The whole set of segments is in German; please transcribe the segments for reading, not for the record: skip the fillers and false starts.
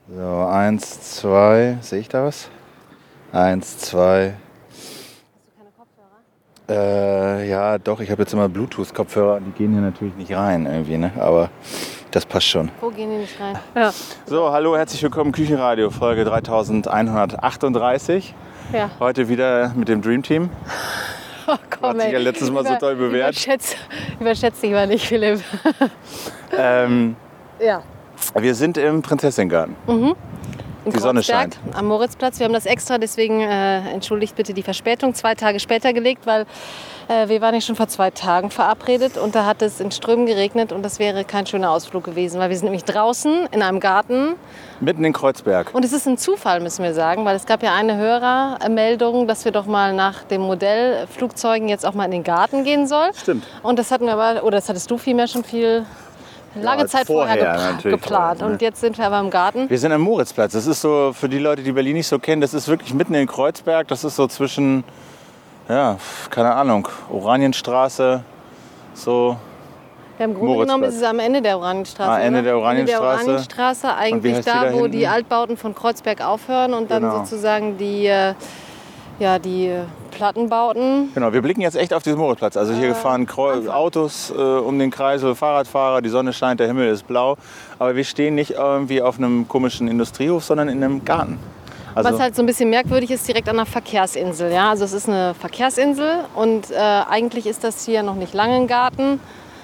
So, 1, 2. Sehe ich da was? 1, 2. Hast du keine Kopfhörer? Ja, doch, ich habe jetzt immer Bluetooth-Kopfhörer. Die gehen hier natürlich nicht rein irgendwie, ne? Aber das passt schon. Wo gehen die nicht rein? Ja. So, hallo, herzlich willkommen, Küchenradio, Folge 3138. Ja. Heute wieder mit dem Dream Team. Oh, komm, Hat sich ja letztes Mal so toll bewährt. Überschätzt dich mal nicht, Philipp. Ja. Wir sind im Prinzessinnengarten. Die Sonne scheint. Am Moritzplatz. Wir haben das extra, deswegen entschuldigt bitte die Verspätung, 2 Tage später gelegt, weil wir waren ja schon vor 2 Tagen verabredet und da hat es in Strömen geregnet und das wäre kein schöner Ausflug gewesen, weil wir sind nämlich draußen in einem Garten. Mitten in Kreuzberg. Und es ist ein Zufall, müssen wir sagen, weil es gab ja eine Hörermeldung, dass wir doch mal nach dem Modell Flugzeugen jetzt auch mal in den Garten gehen sollen. Stimmt. Und das hatten wir aber, oder das hattest du vielmehr schon lange Zeit vorher geplant. Auch, ne? Und jetzt sind wir aber im Garten. Wir sind am Moritzplatz. Das ist so, für die Leute, die Berlin nicht so kennen, das ist wirklich mitten in Kreuzberg. Das ist so zwischen, ja, keine Ahnung, Oranienstraße, so. Ja, im Grunde genommen ist es am Ende der Oranienstraße. Ende der Oranienstraße. Ende der Oranienstraße, eigentlich da, wo die Altbauten von Kreuzberg aufhören und dann sozusagen die Plattenbauten. Genau, wir blicken jetzt echt auf diesen Moritzplatz. Also hier fahren Autos um den Kreisel, Fahrradfahrer, die Sonne scheint, der Himmel ist blau. Aber wir stehen nicht irgendwie auf einem komischen Industriehof, sondern in einem Garten. Also was halt so ein bisschen merkwürdig ist, direkt an einer Verkehrsinsel. Ja? Also es ist eine Verkehrsinsel und eigentlich ist das hier noch nicht lange ein Garten.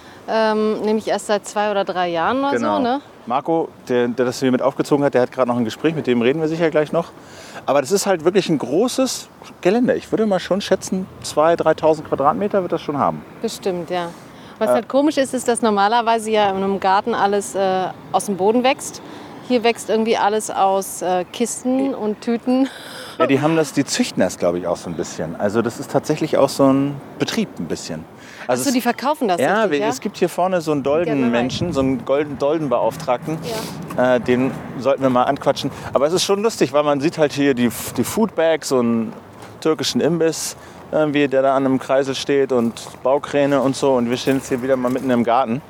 Nämlich erst seit 2 oder 3 Jahren oder so. Ne? Marco, der das hier mit aufgezogen hat, der hat gerade noch ein Gespräch, mit dem reden wir sicher gleich noch. Aber das ist halt wirklich ein großes Gelände. Ich würde mal schon schätzen, 2.000, 3.000 Quadratmeter wird das schon haben. Bestimmt, ja. Was halt komisch ist, ist, dass normalerweise ja in einem Garten alles aus dem Boden wächst. Hier wächst irgendwie alles aus Kisten und Tüten. Ja, die züchten das, glaube ich, auch so ein bisschen. Also das ist tatsächlich auch so ein Betrieb ein bisschen. Also Achso, die verkaufen das ja, richtig, ja? Es gibt hier vorne so einen Doldenmenschen, so einen Doldenbeauftragten. Ja. Den sollten wir mal anquatschen. Aber es ist schon lustig, weil man sieht halt hier die Foodbags, so einen türkischen Imbiss, der da an einem Kreisel steht und Baukräne und so. Und wir stehen jetzt hier wieder mal mitten im Garten.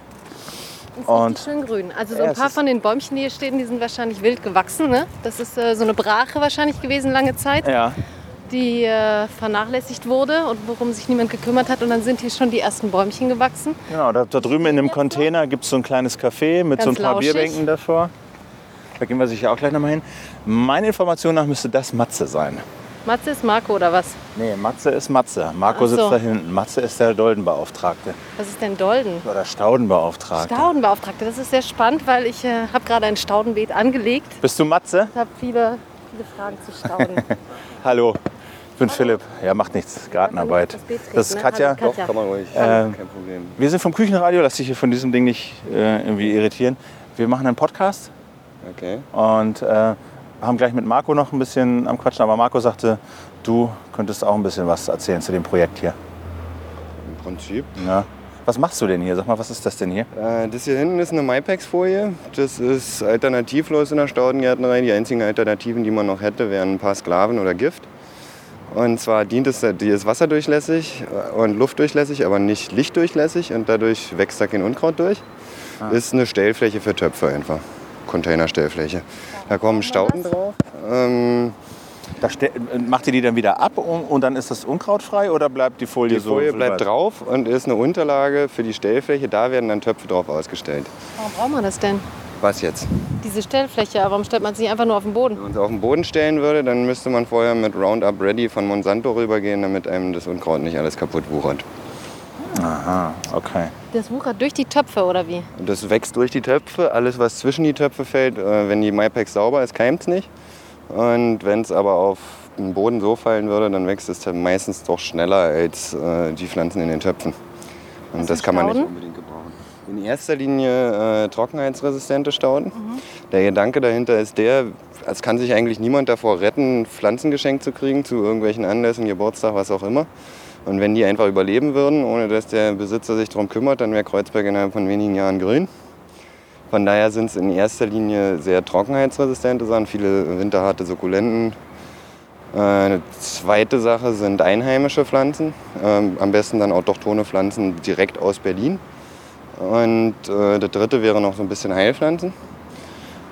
Ist richtig schön grün. Also so ein paar von den Bäumchen, die hier stehen, die sind wahrscheinlich wild gewachsen. Ne? Das ist so eine Brache wahrscheinlich gewesen lange Zeit. Ja. Die vernachlässigt wurde und worum sich niemand gekümmert hat. Und dann sind hier schon die ersten Bäumchen gewachsen. Genau, da drüben in dem Container gibt es so ein kleines Café mit ganz so ein paar lauschig. Bierbänken davor. Da gehen wir sicher auch gleich nochmal hin. Meiner Information nach müsste das Matze sein. Matze ist Marco oder was? Nee, Matze ist Matze. Marco sitzt da hinten. Matze ist der Doldenbeauftragte. Was ist denn Dolden? Oder Staudenbeauftragte. Staudenbeauftragte, das ist sehr spannend, weil ich habe gerade ein Staudenbeet angelegt. Bist du Matze? Ich habe viele Fragen zu Stauden. Hallo, ich bin Philipp. Ja, macht nichts. Gartenarbeit. Das ist Katja. Doch, kann man ruhig. Kein Problem. Wir sind vom Küchenradio. Lass dich hier von diesem Ding nicht irgendwie irritieren. Wir machen einen Podcast. Okay. Und haben gleich mit Marco noch ein bisschen am Quatschen. Aber Marco sagte, du könntest auch ein bisschen was erzählen zu dem Projekt hier. Im Prinzip. Ja. Was machst du denn hier? Sag mal, was ist das denn hier? Das hier hinten ist eine Mypex-Folie. Das ist alternativlos in der Staudengärtnerei. Die einzigen Alternativen, die man noch hätte, wären ein paar Sklaven oder Gift. Und zwar die ist wasserdurchlässig und luftdurchlässig, aber nicht lichtdurchlässig. Und dadurch wächst da kein Unkraut durch. Ist eine Stellfläche für Töpfe einfach. Containerstellfläche. Da kommen Stauden drauf. Macht ihr die dann wieder ab und dann ist das unkrautfrei oder bleibt die Folie so? Die Folie bleibt drauf und ist eine Unterlage für die Stellfläche. Da werden dann Töpfe drauf ausgestellt. Warum braucht man das denn? Was jetzt? Diese Stellfläche, warum stellt man sie einfach nur auf den Boden? Wenn man es auf den Boden stellen würde, dann müsste man vorher mit Roundup Ready von Monsanto rübergehen, damit einem das Unkraut nicht alles kaputt wuchert. Aha, okay. Das wuchert durch die Töpfe oder wie? Und das wächst durch die Töpfe. Alles, was zwischen die Töpfe fällt, wenn die Mypex sauber ist, keimt es nicht. Und wenn es aber auf den Boden so fallen würde, dann wächst es meistens doch schneller als die Pflanzen in den Töpfen. Und das kann man nicht unbedingt gebrauchen. In erster Linie trockenheitsresistente Stauden. Der Gedanke dahinter ist es kann sich eigentlich niemand davor retten, Pflanzen geschenkt zu kriegen zu irgendwelchen Anlässen, Geburtstag, was auch immer. Und wenn die einfach überleben würden, ohne dass der Besitzer sich darum kümmert, dann wäre Kreuzberg innerhalb von wenigen Jahren grün. Von daher sind es in erster Linie sehr trockenheitsresistente Sachen, viele winterharte Sukkulenten. Eine zweite Sache sind einheimische Pflanzen, am besten dann autochthone Pflanzen direkt aus Berlin. Und das dritte wäre noch so ein bisschen Heilpflanzen.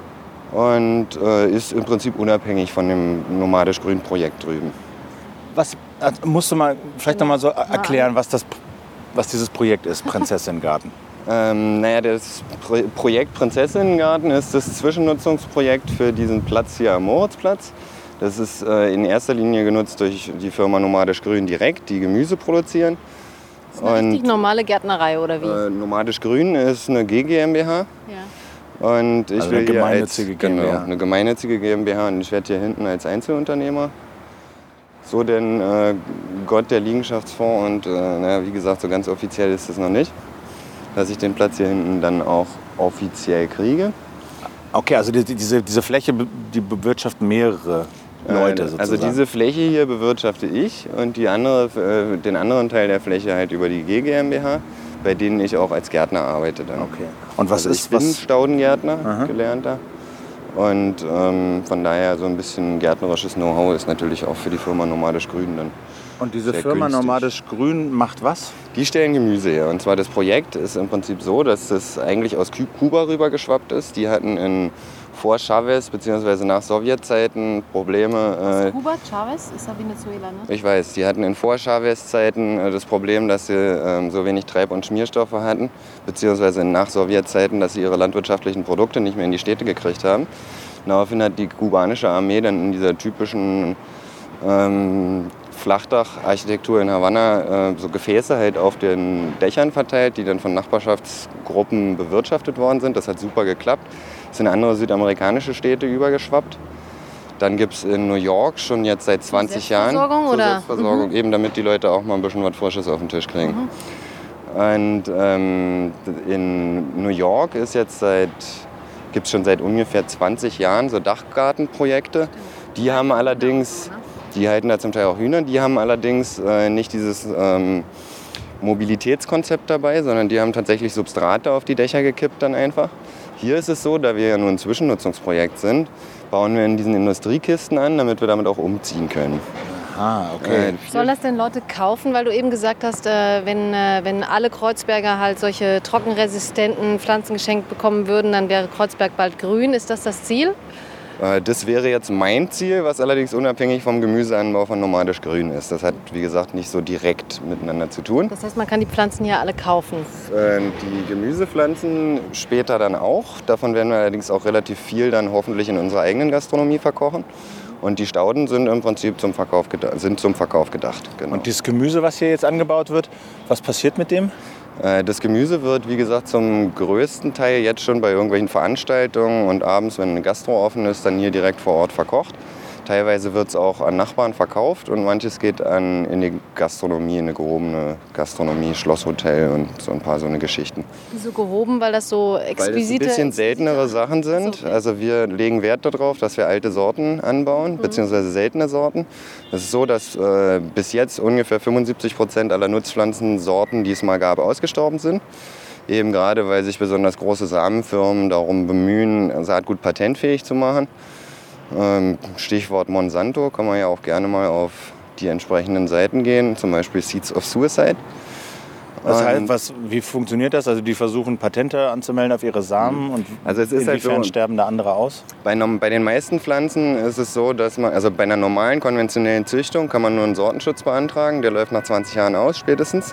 und ist im Prinzip unabhängig von dem nomadisch-grün-Projekt drüben. Was musst du mal vielleicht noch mal so erklären, was dieses Projekt ist, Prinzessinnengarten? Das Projekt Prinzessinnengarten ist das Zwischennutzungsprojekt für diesen Platz hier am Moritzplatz. Das ist in erster Linie genutzt durch die Firma Nomadisch Grün direkt, die Gemüse produzieren. Das ist eine richtig normale Gärtnerei, oder wie? Nomadisch Grün ist eine GmbH. Ja. Und ich Also will eine hier gemeinnützige GmbH. Genau, eine gemeinnützige GmbH und ich werde hier hinten als Einzelunternehmer. So denn Gott der Liegenschaftsfonds und wie gesagt, so ganz offiziell ist es noch nicht, dass ich den Platz hier hinten dann auch offiziell kriege. Okay, also diese Fläche, die bewirtschaften mehrere Leute sozusagen. Also diese Fläche hier bewirtschafte ich und den anderen Teil der Fläche halt über die GmbH, bei denen ich auch als Gärtner arbeite dann. Okay. Und was also ich bin Staudengärtner, gelernter. Und von daher so ein bisschen gärtnerisches Know-how ist natürlich auch für die Firma Nomadisch Grün dann. Und diese Firma günstig. Nomadisch Grün macht was? Die stellen Gemüse her. Und zwar das Projekt ist im Prinzip so, dass das eigentlich aus Kuba rübergeschwappt ist. Die hatten vor Chavez bzw. nach Sowjetzeiten Probleme. Kuba, Chavez ist ja Venezuela, ne? Ich weiß, die hatten in Vor-Chavez-Zeiten das Problem, dass sie so wenig Treib- und Schmierstoffe hatten, beziehungsweise nach Sowjetzeiten, dass sie ihre landwirtschaftlichen Produkte nicht mehr in die Städte gekriegt haben. Daraufhin hat die kubanische Armee dann in dieser typischen Flachdacharchitektur in Havanna so Gefäße halt auf den Dächern verteilt, die dann von Nachbarschaftsgruppen bewirtschaftet worden sind. Das hat super geklappt. Es sind andere südamerikanische Städte übergeschwappt. Dann gibt es in New York schon jetzt seit 20 Jahren Selbstversorgung, eben damit die Leute auch mal ein bisschen was Frisches auf den Tisch kriegen. Und in New York ist gibt es schon seit ungefähr 20 Jahren so Dachgartenprojekte. Die haben allerdings, die halten da zum Teil auch Hühner, die haben allerdings nicht dieses Mobilitätskonzept dabei, sondern die haben tatsächlich Substrate auf die Dächer gekippt dann einfach. Hier ist es so, da wir ja nur ein Zwischennutzungsprojekt sind, bauen wir in diesen Industriekisten an, damit wir damit auch umziehen können. Ah, okay. Sollen das denn Leute kaufen? Weil du eben gesagt hast, wenn alle Kreuzberger halt solche trockenresistenten Pflanzen geschenkt bekommen würden, dann wäre Kreuzberg bald grün. Ist das das Ziel? Das wäre jetzt mein Ziel, was allerdings unabhängig vom Gemüseanbau von Nomadisch Grün ist. Das hat, wie gesagt, nicht so direkt miteinander zu tun. Das heißt, man kann die Pflanzen hier alle kaufen? Die Gemüsepflanzen später dann auch. Davon werden wir allerdings auch relativ viel dann hoffentlich in unserer eigenen Gastronomie verkochen. Und die Stauden sind im Prinzip zum Verkauf gedacht. Genau. Und dieses Gemüse, was hier jetzt angebaut wird, was passiert mit dem? Das Gemüse wird, wie gesagt, zum größten Teil jetzt schon bei irgendwelchen Veranstaltungen und abends, wenn eine Gastro offen ist, dann hier direkt vor Ort verkocht. Teilweise wird es auch an Nachbarn verkauft und manches geht in die Gastronomie, in eine gehobene Gastronomie, Schlosshotel und so ein paar so eine Geschichten. Wieso gehoben? Weil das so exquisite... Weil das ein bisschen seltenere Sachen sind. Also wir legen Wert darauf, dass wir alte Sorten anbauen, beziehungsweise seltene Sorten. Es ist so, dass bis jetzt ungefähr 75% aller Nutzpflanzensorten, die es mal gab, ausgestorben sind. Eben gerade, weil sich besonders große Samenfirmen darum bemühen, Saatgut patentfähig zu machen. Stichwort Monsanto, kann man ja auch gerne mal auf die entsprechenden Seiten gehen, zum Beispiel Seeds of Suicide. Das heißt, wie funktioniert das? Also die versuchen Patente anzumelden auf ihre Samen und also es ist inwiefern halt so, sterben da andere aus? Bei den meisten Pflanzen ist es so, dass also bei einer normalen konventionellen Züchtung kann man nur einen Sortenschutz beantragen, der läuft nach 20 Jahren aus spätestens.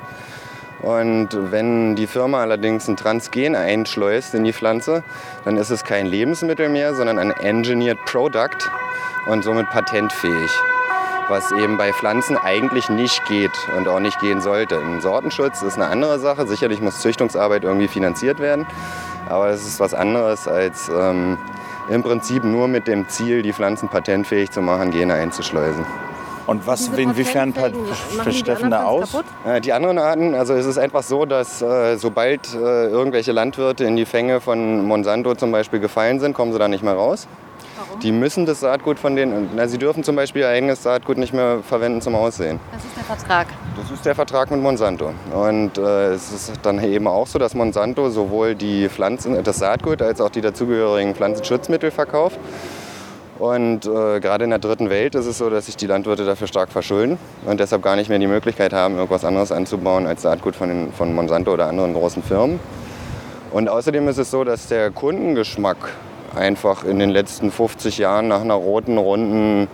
Und wenn die Firma allerdings ein Transgen einschleust in die Pflanze, dann ist es kein Lebensmittel mehr, sondern ein Engineered Product und somit patentfähig. Was eben bei Pflanzen eigentlich nicht geht und auch nicht gehen sollte. Ein Sortenschutz ist eine andere Sache. Sicherlich muss Züchtungsarbeit irgendwie finanziert werden, aber es ist was anderes als im Prinzip nur mit dem Ziel, die Pflanzen patentfähig zu machen, Gene einzuschleusen. Und inwiefern versteffen da aus? Die anderen Arten, also es ist einfach so, dass sobald irgendwelche Landwirte in die Fänge von Monsanto zum Beispiel gefallen sind, kommen sie da nicht mehr raus. Warum? Die müssen das Saatgut von denen, sie dürfen zum Beispiel ihr eigenes Saatgut nicht mehr verwenden zum Aussehen. Das ist der Vertrag? Das ist der Vertrag mit Monsanto. Und es ist dann eben auch so, dass Monsanto sowohl das Saatgut als auch die dazugehörigen Pflanzenschutzmittel verkauft. Und gerade in der dritten Welt ist es so, dass sich die Landwirte dafür stark verschulden und deshalb gar nicht mehr die Möglichkeit haben, irgendwas anderes anzubauen als Saatgut von Monsanto oder anderen großen Firmen. Und außerdem ist es so, dass der Kundengeschmack einfach in den letzten 50 Jahren nach einer roten, runden,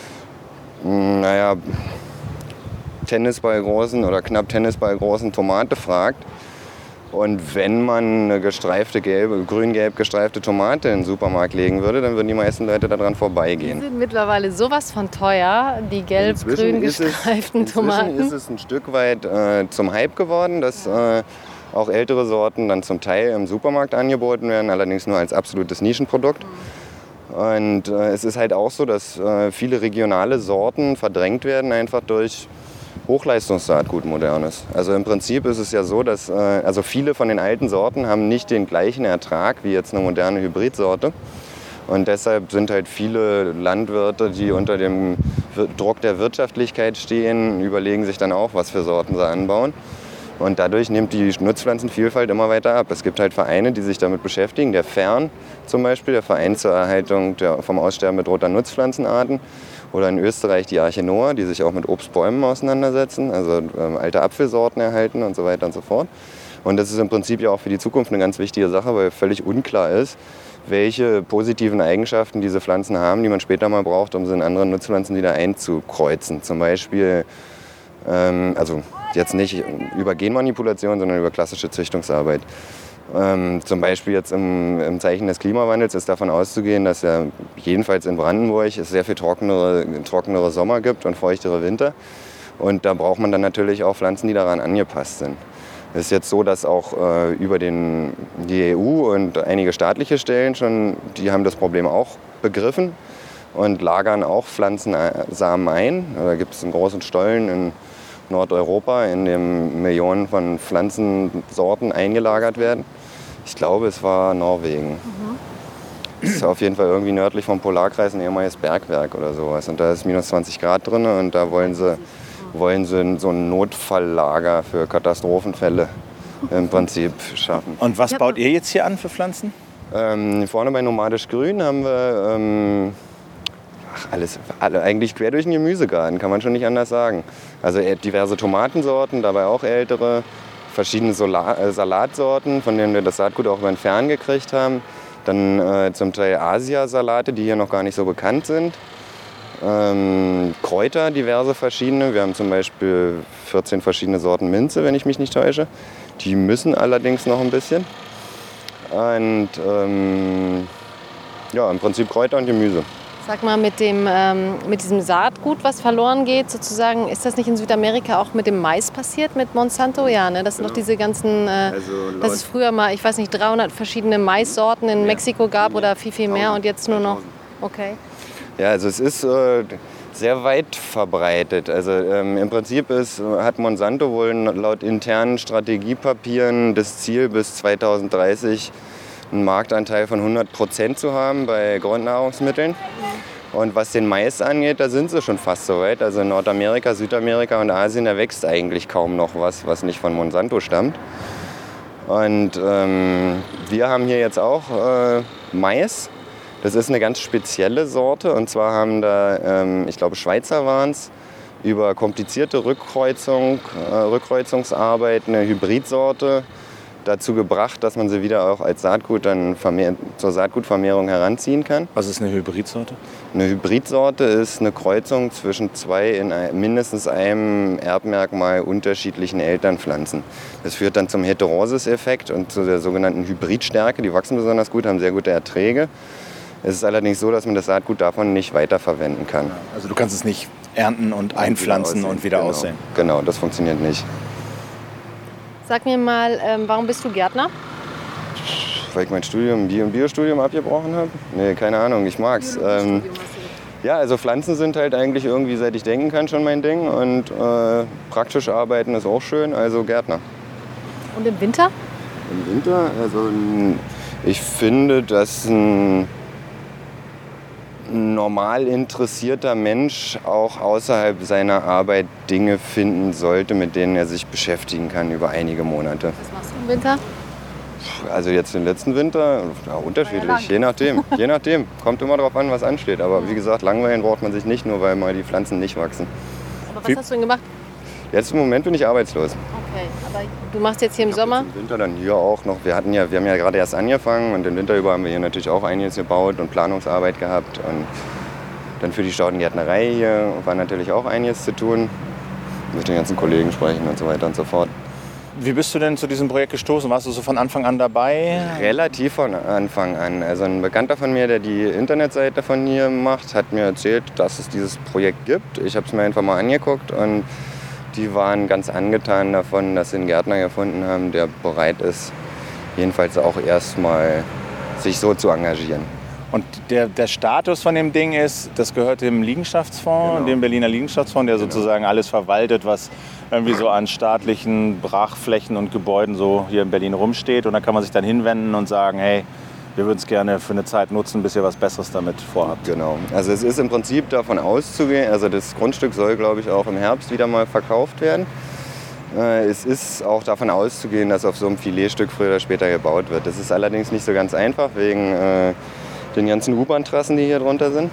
Tennisballgroßen oder knapp Tennisballgroßen Tomate fragt. Und wenn man eine grün-gelb gestreifte Tomate in den Supermarkt legen würde, dann würden die meisten Leute daran vorbeigehen. Die sind mittlerweile sowas von teuer, die gelb-grün gestreiften Tomaten. Inzwischen ist es ein Stück weit zum Hype geworden, dass auch ältere Sorten dann zum Teil im Supermarkt angeboten werden, allerdings nur als absolutes Nischenprodukt. Und es ist halt auch so, dass viele regionale Sorten verdrängt werden, einfach durch Hochleistungssaatgut modernes. Also im Prinzip ist es ja so, dass viele von den alten Sorten haben nicht den gleichen Ertrag wie jetzt eine moderne Hybridsorte. Und deshalb sind halt viele Landwirte, die unter dem Druck der Wirtschaftlichkeit stehen, überlegen sich dann auch, was für Sorten sie anbauen. Und dadurch nimmt die Nutzpflanzenvielfalt immer weiter ab. Es gibt halt Vereine, die sich damit beschäftigen. Der FERN zum Beispiel, der Verein zur Erhaltung der vom Aussterben bedrohter Nutzpflanzenarten. Oder in Österreich die Arche Noah, die sich auch mit Obstbäumen auseinandersetzen, also alte Apfelsorten erhalten und so weiter und so fort. Und das ist im Prinzip ja auch für die Zukunft eine ganz wichtige Sache, weil völlig unklar ist, welche positiven Eigenschaften diese Pflanzen haben, die man später mal braucht, um sie in anderen Nutzpflanzen wieder einzukreuzen. Zum Beispiel, jetzt nicht über Genmanipulation, sondern über klassische Züchtungsarbeit. Zum Beispiel jetzt im Zeichen des Klimawandels ist davon auszugehen, dass ja jedenfalls in Brandenburg es sehr viel trockenere Sommer gibt und feuchtere Winter. Und da braucht man dann natürlich auch Pflanzen, die daran angepasst sind. Es ist jetzt so, dass auch über die EU und einige staatliche Stellen schon, die haben das Problem auch begriffen und lagern auch Pflanzensamen ein. Da gibt es einen großen Stollen in Nordeuropa, in dem Millionen von Pflanzensorten eingelagert werden. Ich glaube, es war Norwegen. Das ist auf jeden Fall irgendwie nördlich vom Polarkreis ein ehemaliges Bergwerk oder sowas. Und da ist minus 20 Grad drin und da wollen sie so ein Notfalllager für Katastrophenfälle im Prinzip schaffen. Und was baut ihr jetzt hier an für Pflanzen? Vorne bei Nomadisch Grün haben wir eigentlich quer durch den Gemüsegarten, kann man schon nicht anders sagen. Also diverse Tomatensorten, dabei auch ältere, verschiedene Salatsorten, von denen wir das Saatgut auch über den Fern gekriegt haben. Dann zum Teil Asiasalate, die hier noch gar nicht so bekannt sind. Kräuter, diverse verschiedene. Wir haben zum Beispiel 14 verschiedene Sorten Minze, wenn ich mich nicht täusche. Die müssen allerdings noch ein bisschen. Und im Prinzip Kräuter und Gemüse. Sag mal, mit diesem Saatgut, was verloren geht, sozusagen, ist das nicht in Südamerika auch mit dem Mais passiert, mit Monsanto? Ja, ne? Das sind noch diese ganzen, dass es früher mal, ich weiß nicht, 300 verschiedene Maissorten in Mexiko gab oder viel mehr und jetzt nur noch, okay. Ja, also es ist sehr weit verbreitet. Also im Prinzip hat Monsanto wohl laut internen Strategiepapieren das Ziel, bis 2030 einen Marktanteil von 100% zu haben bei Grundnahrungsmitteln. Und was den Mais angeht, da sind sie schon fast so weit. Also in Nordamerika, Südamerika und Asien, da wächst eigentlich kaum noch was nicht von Monsanto stammt. Und wir haben hier jetzt auch Mais. Das ist eine ganz spezielle Sorte. Und zwar haben da, ich glaube Schweizer waren es, über komplizierte Rückkreuzungsarbeit eine Hybridsorte dazu gebracht, dass man sie wieder auch als Saatgut dann zur Saatgutvermehrung heranziehen kann. Was ist eine Hybridsorte? Eine Hybridsorte ist eine Kreuzung zwischen zwei in mindestens einem Erbmerkmal unterschiedlichen Elternpflanzen. Das führt dann zum Heterosis-Effekt und zu der sogenannten Hybridstärke. Die wachsen besonders gut, haben sehr gute Erträge. Es ist allerdings so, dass man das Saatgut davon nicht weiterverwenden kann. Also du kannst es nicht ernten und einpflanzen und wieder aussehen. Genau, das funktioniert nicht. Sag mir mal, warum bist du Gärtner? Weil ich mein Biostudium abgebrochen habe? Nee, keine Ahnung, ich mag's. Ja, also Pflanzen sind halt eigentlich irgendwie, seit ich denken kann, schon mein Ding. Und praktisch arbeiten ist auch schön, also Gärtner. Und im Winter? Im Winter, also ich finde, dass ein normal interessierter Mensch auch außerhalb seiner Arbeit Dinge finden sollte, mit denen er sich beschäftigen kann über einige Monate. Was machst du im Winter? Also jetzt den letzten Winter, ja, unterschiedlich, je nachdem. Kommt immer darauf an, was ansteht. Aber wie gesagt, langweilen braucht man sich nicht, nur weil mal die Pflanzen nicht wachsen. Aber was hast du denn gemacht? Jetzt im Moment bin ich arbeitslos. Okay, aber du machst jetzt hier im Sommer? Im Winter dann hier auch noch. Wir haben ja gerade erst angefangen und im Winter über haben wir hier natürlich auch einiges gebaut und Planungsarbeit gehabt. Und dann für die Staudengärtnerei hier war natürlich auch einiges zu tun. Mit den ganzen Kollegen sprechen und so weiter und so fort. Wie bist du denn zu diesem Projekt gestoßen? Warst du so von Anfang an dabei? Relativ von Anfang an. Also ein Bekannter von mir, der die Internetseite von hier macht, hat mir erzählt, dass es dieses Projekt gibt. Ich habe es mir einfach mal angeguckt und die waren ganz angetan davon, dass sie einen Gärtner gefunden haben, der bereit ist, jedenfalls auch erstmal sich so zu engagieren. Und der Status von dem Ding ist, das gehört dem Liegenschaftsfonds, Genau. dem Berliner Liegenschaftsfonds, der sozusagen alles verwaltet, was irgendwie so an staatlichen Brachflächen und Gebäuden so hier in Berlin rumsteht. Und da kann man sich dann hinwenden und sagen, hey, wir würden es gerne für eine Zeit nutzen, bis ihr was Besseres damit vorhabt. Genau. Also es ist im Prinzip davon auszugehen, also das Grundstück soll, glaube ich, auch im Herbst wieder mal verkauft werden. Es ist auch davon auszugehen, dass auf so einem Filetstück früher oder später gebaut wird. Das ist allerdings nicht so ganz einfach, wegen den ganzen U-Bahn-Trassen, die hier drunter sind.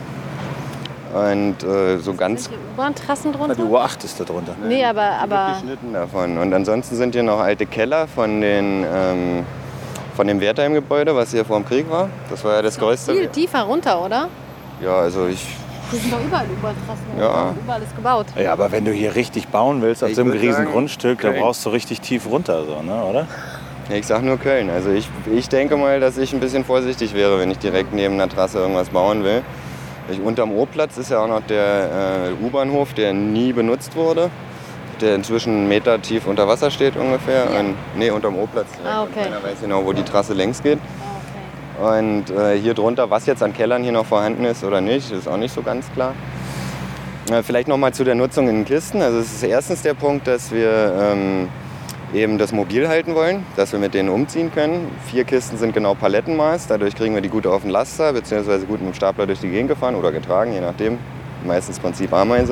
Und so ganz... Sind hier U-Bahn-Trassen drunter? Die U8 ist da drunter. Nee, aber geschnitten davon. Und ansonsten sind hier noch alte Keller von dem Wertheim-Gebäude, was hier vor dem Krieg war. Das war ja das größte. viel tiefer runter, oder? Ja, also ich... Hier sind doch überall U-Bahn-Trassen. Ja. Überall ist gebaut. Ja, aber wenn du hier richtig bauen willst, auf Ich so einem würd riesen sagen, Grundstück, da Köln. brauchst du richtig tief runter, so, ne, oder? Ja, ich sag nur Köln. Also ich denke mal, dass ich ein bisschen vorsichtig wäre, wenn ich direkt neben einer Trasse irgendwas bauen will. Unterm O-Platz ist ja auch noch der U-Bahnhof, der nie benutzt wurde, der inzwischen 1 Meter tief unter Wasser steht ungefähr. Ja. Unterm O-Platz. Ah, okay. Keiner weiß genau, wo die Trasse längs geht. Ah, okay. Und hier drunter, was jetzt an Kellern hier noch vorhanden ist oder nicht, ist auch nicht so ganz klar. Vielleicht noch mal zu der Nutzung in Kisten. Also es ist erstens der Punkt, dass wir eben das mobil halten wollen, dass wir mit denen umziehen können. 4 Kisten sind genau Palettenmaß, dadurch kriegen wir die gut auf den Laster, beziehungsweise gut mit dem Stapler durch die Gegend gefahren oder getragen, je nachdem. Meistens Prinzip Ameise.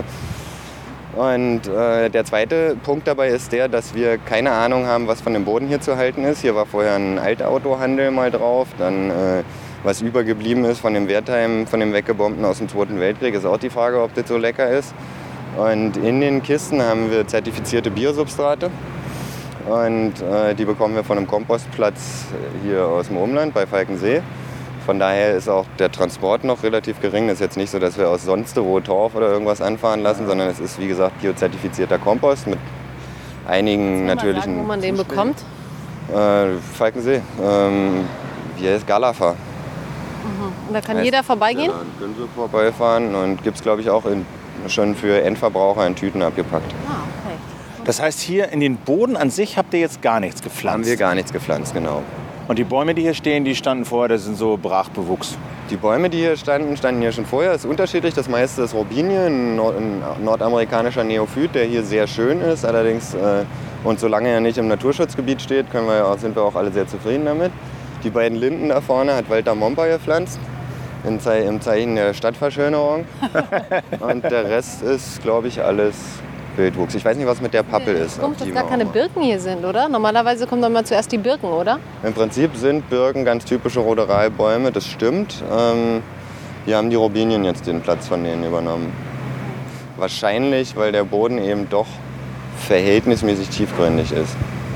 Und der zweite Punkt dabei ist der, dass wir keine Ahnung haben, was von dem Boden hier zu halten ist. Hier war vorher ein Altautohandel mal drauf, dann was übergeblieben ist von dem Wertheim, von dem Weggebombten aus dem Zweiten Weltkrieg, ist auch die Frage, ob das so lecker ist. Und in den Kisten haben wir zertifizierte Biosubstrate. Und die bekommen wir von einem Kompostplatz hier aus dem Umland bei Falkensee. Von daher ist auch der Transport noch relativ gering. Es ist jetzt nicht so, dass wir aus Sonsterow-Torf oder irgendwas anfahren lassen, sondern es ist, wie gesagt, biozertifizierter Kompost mit einigen natürlichen... Sagen, wo man den bekommt? Falkensee. Wie heißt Galafa? Und da kann jeder vorbeigehen? Ja, da können sie vorbeifahren und gibt es, glaube ich, auch schon für Endverbraucher in Tüten abgepackt. Ah, okay. Das heißt, hier in den Boden an sich habt ihr jetzt gar nichts gepflanzt? Haben wir gar nichts gepflanzt, genau. Und die Bäume, die hier stehen, die standen vorher, das sind so Brachbewuchs. Die Bäume, die hier standen hier schon vorher. Das ist unterschiedlich. Das meiste ist Robinie, ein nordamerikanischer Neophyt, der hier sehr schön ist. Allerdings, und solange er nicht im Naturschutzgebiet steht, sind wir auch alle sehr zufrieden damit. Die beiden Linden da vorne hat Walter Momper gepflanzt, im Zeichen der Stadtverschönerung. Und der Rest ist, glaube ich, alles Wildwuchs. Ich weiß nicht, was mit der Pappel ist. Komisch, dass gar keine Birken hier sind, oder? Normalerweise kommen doch mal zuerst die Birken, oder? Im Prinzip sind Birken ganz typische Ruderalbäume, das stimmt. Hier haben die Robinien jetzt den Platz von denen übernommen. Wahrscheinlich, weil der Boden eben doch verhältnismäßig tiefgründig ist.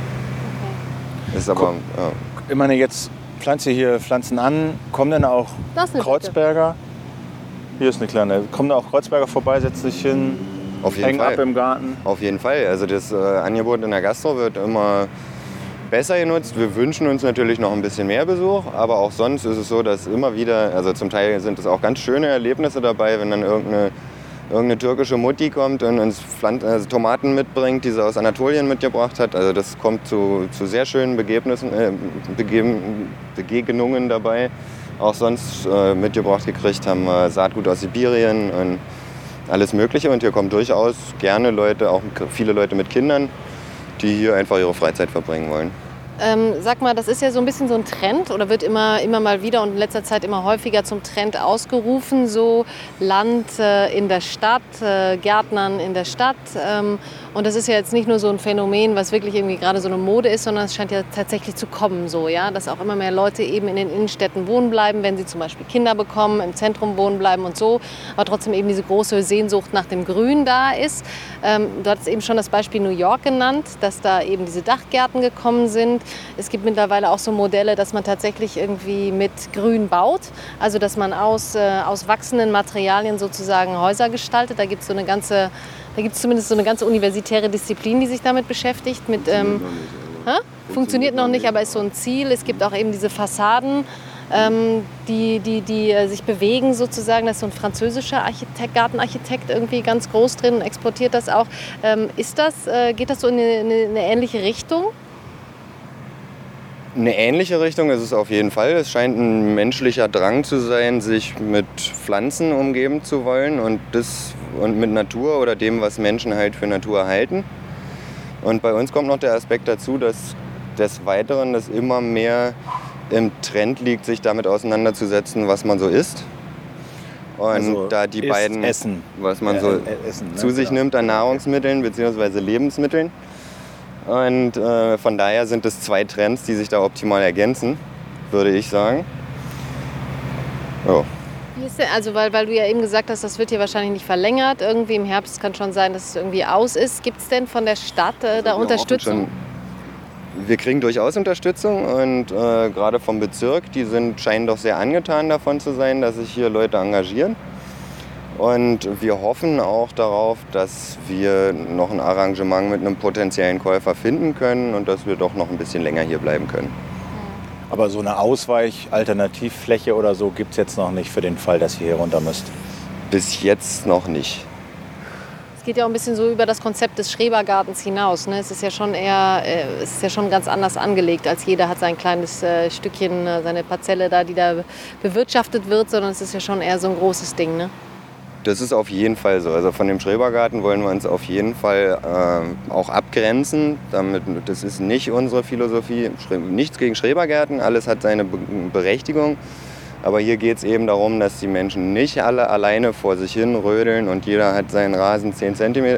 Okay. Ist aber, ja. Ich meine, jetzt pflanze hier Pflanzen an, kommen dann auch Das ist eine Kreuzberger? Hier ist eine kleine. Kommen da auch Kreuzberger vorbei, setzen sich hin, Auf jeden hängen Fall. ab im Garten? Auf jeden Fall. Also das Angebot in der Gastro wird immer besser genutzt. Wir wünschen uns natürlich noch ein bisschen mehr Besuch, aber auch sonst ist es so, dass immer wieder, also zum Teil sind es auch ganz schöne Erlebnisse dabei, wenn dann irgendeine türkische Mutti kommt und uns Tomaten mitbringt, die sie aus Anatolien mitgebracht hat. Also das kommt zu sehr schönen Begegnungen dabei. Auch sonst mitgebracht gekriegt haben wir Saatgut aus Sibirien und alles Mögliche. Und hier kommen durchaus gerne Leute, auch viele Leute mit Kindern, die hier einfach ihre Freizeit verbringen wollen. Sag mal, das ist ja so ein bisschen so ein Trend oder wird immer mal wieder und in letzter Zeit immer häufiger zum Trend ausgerufen, so Land in der Stadt, Gärtnern in der Stadt. Und das ist ja jetzt nicht nur so ein Phänomen, was wirklich irgendwie gerade so eine Mode ist, sondern es scheint ja tatsächlich zu kommen so, ja, dass auch immer mehr Leute eben in den Innenstädten wohnen bleiben, wenn sie zum Beispiel Kinder bekommen, im Zentrum wohnen bleiben und so, aber trotzdem eben diese große Sehnsucht nach dem Grün da ist. Du hattest eben schon das Beispiel New York genannt, dass da eben diese Dachgärten gekommen sind. Es gibt mittlerweile auch so Modelle, dass man tatsächlich irgendwie mit Grün baut, also dass man aus wachsenden Materialien sozusagen Häuser gestaltet. Da gibt es zumindest so eine ganze universitäre Disziplin, die sich damit beschäftigt. Funktioniert noch nicht, aber ist so ein Ziel. Es gibt auch eben diese Fassaden, die sich bewegen sozusagen. Da ist so ein französischer Gartenarchitekt irgendwie ganz groß drin und exportiert das auch. Geht das so in eine ähnliche Richtung? Eine ähnliche Richtung ist es auf jeden Fall. Es scheint ein menschlicher Drang zu sein, sich mit Pflanzen umgeben zu wollen und mit Natur oder dem, was Menschen halt für Natur halten. Und bei uns kommt noch der Aspekt dazu, dass des Weiteren das immer mehr im Trend liegt, sich damit auseinanderzusetzen, was man so isst. Und also da die beiden, Essen. Was man Essen, zu sich nimmt an Nahrungsmitteln bzw. Lebensmitteln. Und von daher sind es zwei Trends, die sich da optimal ergänzen, würde ich sagen. Oh. Wie ist denn, also weil du ja eben gesagt hast, das wird hier wahrscheinlich nicht verlängert. Irgendwie im Herbst kann schon sein, dass es irgendwie aus ist. Gibt es denn von der Stadt da Unterstützung? Wir kriegen durchaus Unterstützung und gerade vom Bezirk, scheinen doch sehr angetan davon zu sein, dass sich hier Leute engagieren. Und wir hoffen auch darauf, dass wir noch ein Arrangement mit einem potenziellen Käufer finden können und dass wir doch noch ein bisschen länger hier bleiben können. Aber so eine Ausweich-Alternativfläche oder so gibt es jetzt noch nicht für den Fall, dass ihr hier runter müsst? Bis jetzt noch nicht. Es geht ja auch ein bisschen so über das Konzept des Schrebergartens hinaus. Ne? Es ist ja schon ganz anders angelegt, als jeder hat sein kleines Stückchen, seine Parzelle da, die da bewirtschaftet wird, sondern es ist ja schon eher so ein großes Ding. Ne? Das ist auf jeden Fall so. Also von dem Schrebergarten wollen wir uns auf jeden Fall auch abgrenzen. Das ist nicht unsere Philosophie. Nichts gegen Schrebergärten, alles hat seine Berechtigung. Aber hier geht es eben darum, dass die Menschen nicht alle alleine vor sich hin rödeln und jeder hat seinen Rasen 5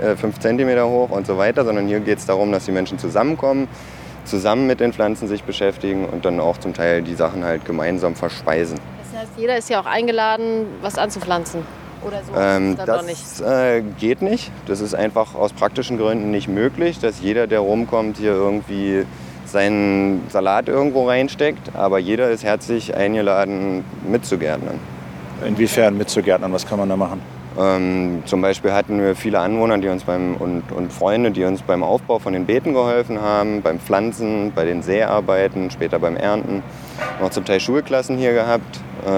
cm hoch und so weiter, sondern hier geht es darum, dass die Menschen zusammenkommen, zusammen mit den Pflanzen sich beschäftigen und dann auch zum Teil die Sachen halt gemeinsam verspeisen. Das heißt, jeder ist ja auch eingeladen, was anzupflanzen? Oder so? Das geht nicht. Das ist einfach aus praktischen Gründen nicht möglich, dass jeder, der rumkommt, hier irgendwie seinen Salat irgendwo reinsteckt. Aber jeder ist herzlich eingeladen, mitzugärtnern. Inwiefern mitzugärtnern? Was kann man da machen? Zum Beispiel hatten wir viele Anwohner und Freunde, die uns beim Aufbau von den Beeten geholfen haben, beim Pflanzen, bei den Säarbeiten, später beim Ernten. Noch zum Teil Schulklassen hier gehabt.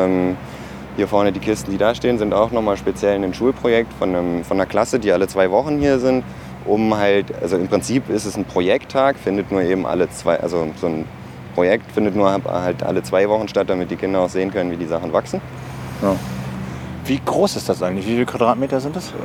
Hier vorne die Kisten, die da stehen, sind auch nochmal speziell ein Schulprojekt von einer Klasse, die alle 2 Wochen hier sind, also im Prinzip ist es ein Projekttag, findet nur eben so ein Projekt findet nur halt alle 2 Wochen statt, damit die Kinder auch sehen können, wie die Sachen wachsen. Ja. Wie groß ist das eigentlich? Wie viele Quadratmeter sind das?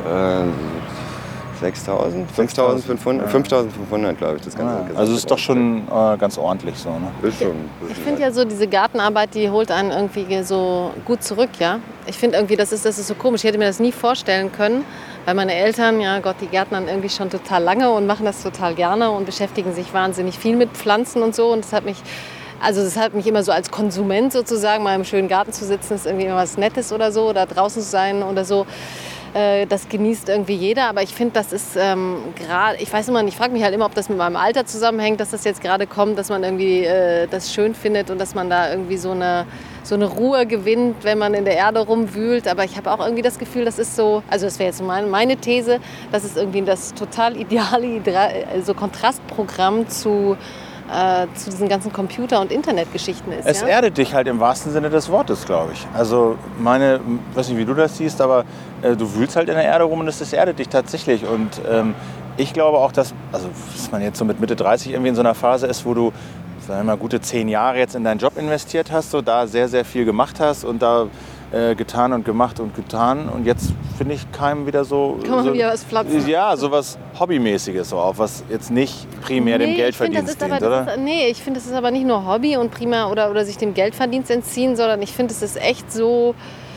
6.000, 5.500, glaube ich. Das Ganze also es ist doch schon ganz ordentlich so. Ne? Ich finde ja so, diese Gartenarbeit, die holt einen irgendwie so gut zurück, ja. Ich finde irgendwie, das ist so komisch. Ich hätte mir das nie vorstellen können, weil meine Eltern, ja Gott, die gärtnern irgendwie schon total lange und machen das total gerne und beschäftigen sich wahnsinnig viel mit Pflanzen und so. Und das hat mich immer so als Konsument sozusagen, mal im schönen Garten zu sitzen, ist irgendwie immer was Nettes oder so, oder draußen zu sein oder so. Das genießt irgendwie jeder, aber ich finde, das ist gerade, ich weiß immer nicht, ich frage mich halt immer, ob das mit meinem Alter zusammenhängt, dass das jetzt gerade kommt, dass man irgendwie das schön findet und dass man da irgendwie so eine Ruhe gewinnt, wenn man in der Erde rumwühlt. Aber ich habe auch irgendwie das Gefühl, das ist so, also das wäre jetzt meine These, dass es irgendwie das total ideale so Kontrastprogramm zu diesen ganzen Computer- und Internetgeschichten ist. Es erdet dich halt im wahrsten Sinne des Wortes, glaube ich. Also ich weiß nicht, wie du das siehst, aber du wühlst halt in der Erde rum und es erdet dich tatsächlich. Und ich glaube auch, dass man jetzt so mit Mitte 30 irgendwie in so einer Phase ist, wo du, sagen wir mal, gute 10 Jahre jetzt in deinen Job investiert hast, so da sehr, sehr viel gemacht hast und da getan und gemacht und getan. Und jetzt finde ich keinem wieder so... Kann man wieder was pflanzen. Ja, so was Hobbymäßiges, so auf was jetzt nicht primär dem Geldverdienst dient, oder? Ich finde, das ist aber nicht nur Hobby und primär oder sich dem Geldverdienst entziehen, sondern ich finde, es ist echt so...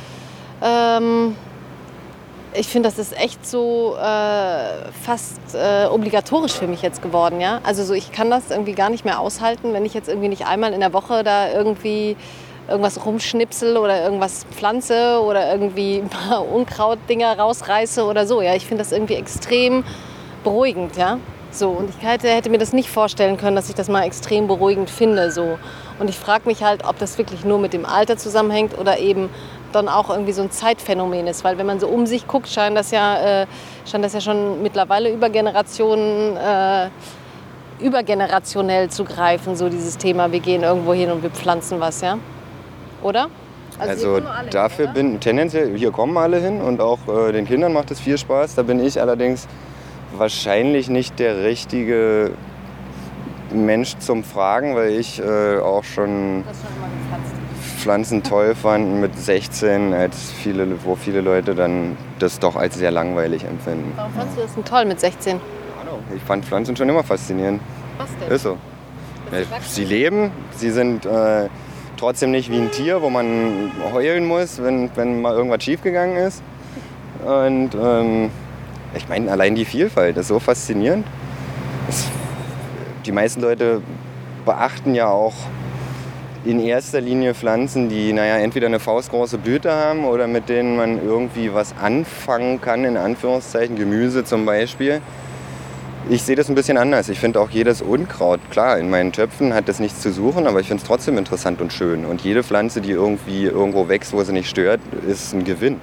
das ist echt so fast obligatorisch für mich jetzt geworden, ja. Also so, ich kann das irgendwie gar nicht mehr aushalten, wenn ich jetzt irgendwie nicht einmal in der Woche da irgendwie irgendwas rumschnipsel oder irgendwas pflanze oder irgendwie ein paar Unkrautdinger rausreiße oder so, ja. Ich finde das irgendwie extrem beruhigend, ja. So, und ich hätte mir das nicht vorstellen können, dass ich das mal extrem beruhigend finde, so. Und ich frage mich halt, ob das wirklich nur mit dem Alter zusammenhängt oder eben dann auch irgendwie so ein Zeitphänomen ist. Weil wenn man so um sich guckt, scheint das ja schon mittlerweile über Generationen übergenerationell zu greifen, so dieses Thema, wir gehen irgendwo hin und wir pflanzen was, ja? Oder? Also dafür bin tendenziell, hier kommen alle hin und auch den Kindern macht es viel Spaß. Da bin ich allerdings wahrscheinlich nicht der richtige Mensch zum Fragen, weil ich auch schon Pflanzen toll fand mit 16, wo viele Leute dann das doch als sehr langweilig empfinden. Warum fandst du das denn toll mit 16? Ich fand Pflanzen schon immer faszinierend. Was denn? Ist so. Sie leben, sie sind trotzdem nicht wie ein Tier, wo man heulen muss, wenn mal irgendwas schiefgegangen ist. Und ich meine, allein die Vielfalt ist so faszinierend. Die meisten Leute beachten ja auch in erster Linie Pflanzen, die entweder eine faustgroße Blüte haben oder mit denen man irgendwie was anfangen kann, in Anführungszeichen, Gemüse zum Beispiel. Ich sehe das ein bisschen anders. Ich finde auch jedes Unkraut, klar, in meinen Töpfen hat das nichts zu suchen, aber ich finde es trotzdem interessant und schön. Und jede Pflanze, die irgendwie irgendwo wächst, wo sie nicht stört, ist ein Gewinn.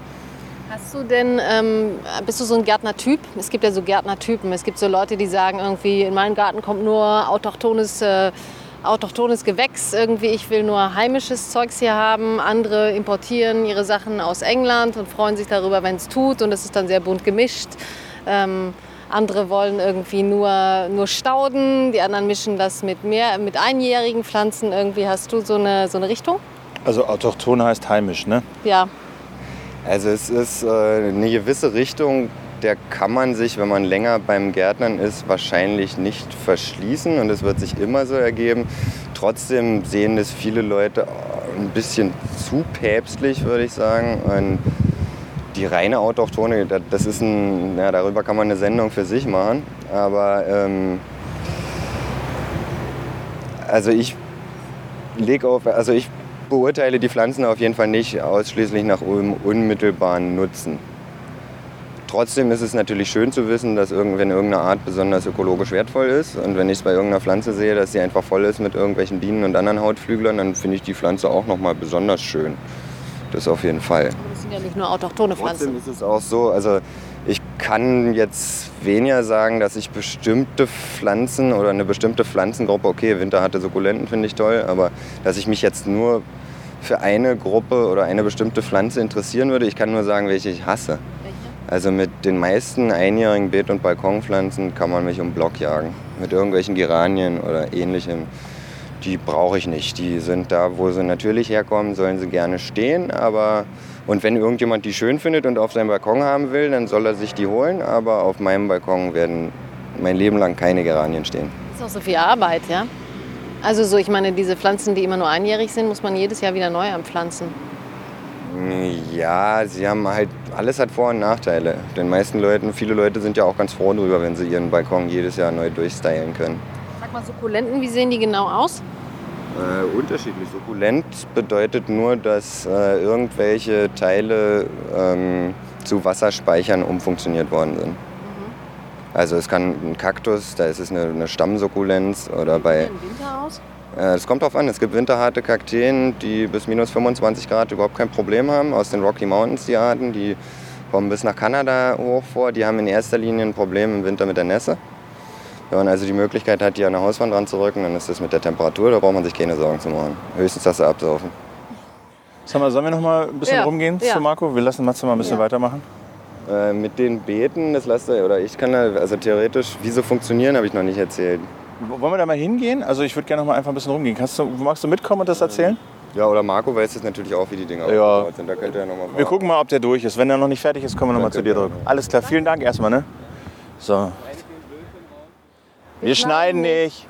Bist du so ein Gärtnertyp? Es gibt ja so Gärtnertypen. Es gibt so Leute, die sagen irgendwie, in meinen Garten kommt nur autochthones Gewächs. Irgendwie, ich will nur heimisches Zeugs hier haben. Andere importieren ihre Sachen aus England und freuen sich darüber, wenn es tut. Und es ist dann sehr bunt gemischt. Andere wollen irgendwie nur Stauden. Die anderen mischen das mit einjährigen Pflanzen. Irgendwie hast du so eine Richtung? Also autochthon heißt heimisch, ne? Ja. Also es ist eine gewisse Richtung, der kann man sich, wenn man länger beim Gärtnern ist, wahrscheinlich nicht verschließen und es wird sich immer so ergeben. Trotzdem sehen das viele Leute ein bisschen zu päpstlich, würde ich sagen. Und die reine Autochtone, das ist darüber kann man eine Sendung für sich machen. Aber ich beurteile die Pflanzen auf jeden Fall nicht ausschließlich nach unmittelbaren Nutzen. Trotzdem ist es natürlich schön zu wissen, dass wenn irgendeine Art besonders ökologisch wertvoll ist und wenn ich es bei irgendeiner Pflanze sehe, dass sie einfach voll ist mit irgendwelchen Bienen und anderen Hautflüglern, dann finde ich die Pflanze auch nochmal besonders schön. Das auf jeden Fall. Das sind ja nicht nur autochthone Pflanzen. Trotzdem ist es auch so, also ich kann jetzt weniger sagen, dass ich bestimmte Pflanzen oder eine bestimmte Pflanzengruppe, okay, winterharte Sukkulenten finde ich toll, aber dass ich mich jetzt nur für eine Gruppe oder eine bestimmte Pflanze interessieren würde, ich kann nur sagen, welche ich hasse. Also mit den meisten einjährigen Beet- und Balkonpflanzen kann man mich um Block jagen. Mit irgendwelchen Geranien oder ähnlichem. Die brauche ich nicht. Die sind da, wo sie natürlich herkommen, sollen sie gerne stehen. Und wenn irgendjemand die schön findet und auf seinem Balkon haben will, dann soll er sich die holen. Aber auf meinem Balkon werden mein Leben lang keine Geranien stehen. Das ist auch so viel Arbeit, ja? Also so, ich meine, diese Pflanzen, die immer nur einjährig sind, muss man jedes Jahr wieder neu anpflanzen. Ja, alles hat Vor- und Nachteile. Viele Leute sind ja auch ganz froh drüber, wenn sie ihren Balkon jedes Jahr neu durchstylen können. Sag mal, Sukkulenten, wie sehen die genau aus? Unterschiedlich. Sukkulent bedeutet nur, dass irgendwelche Teile zu Wasserspeichern umfunktioniert worden sind. Also es kann ein Kaktus, da ist es eine Stammsukkulenz oder bei... Wie sieht der im Winter aus? Es kommt drauf an, es gibt winterharte Kakteen, die bis minus 25 Grad überhaupt kein Problem haben. Aus den Rocky Mountains, die Arten, die kommen bis nach Kanada hoch vor. Die haben in erster Linie ein Problem im Winter mit der Nässe. Wenn man also die Möglichkeit hat, die an der Hauswand ranzurücken, dann ist das mit der Temperatur, da braucht man sich keine Sorgen zu machen. Höchstens, dass sie absaufen. Sag mal, sollen wir noch mal ein bisschen rumgehen zu Marco? Wir lassen Matze mal ein bisschen weitermachen. Mit den Beeten, ich kann also theoretisch, wie sie funktionieren, habe ich noch nicht erzählt. Wollen wir da mal hingehen? Also ich würde gerne noch mal einfach ein bisschen rumgehen. Magst du mitkommen und das erzählen? Ja, oder Marco weiß es natürlich auch, wie die Dinger aufgebaut sind. Da könnt ihr ja nochmal. Wir gucken mal, ob der durch ist. Wenn er noch nicht fertig ist, können wir nochmal zu dir drücken. Alles klar, vielen Dank erstmal, ne? So. Wir schneiden nicht.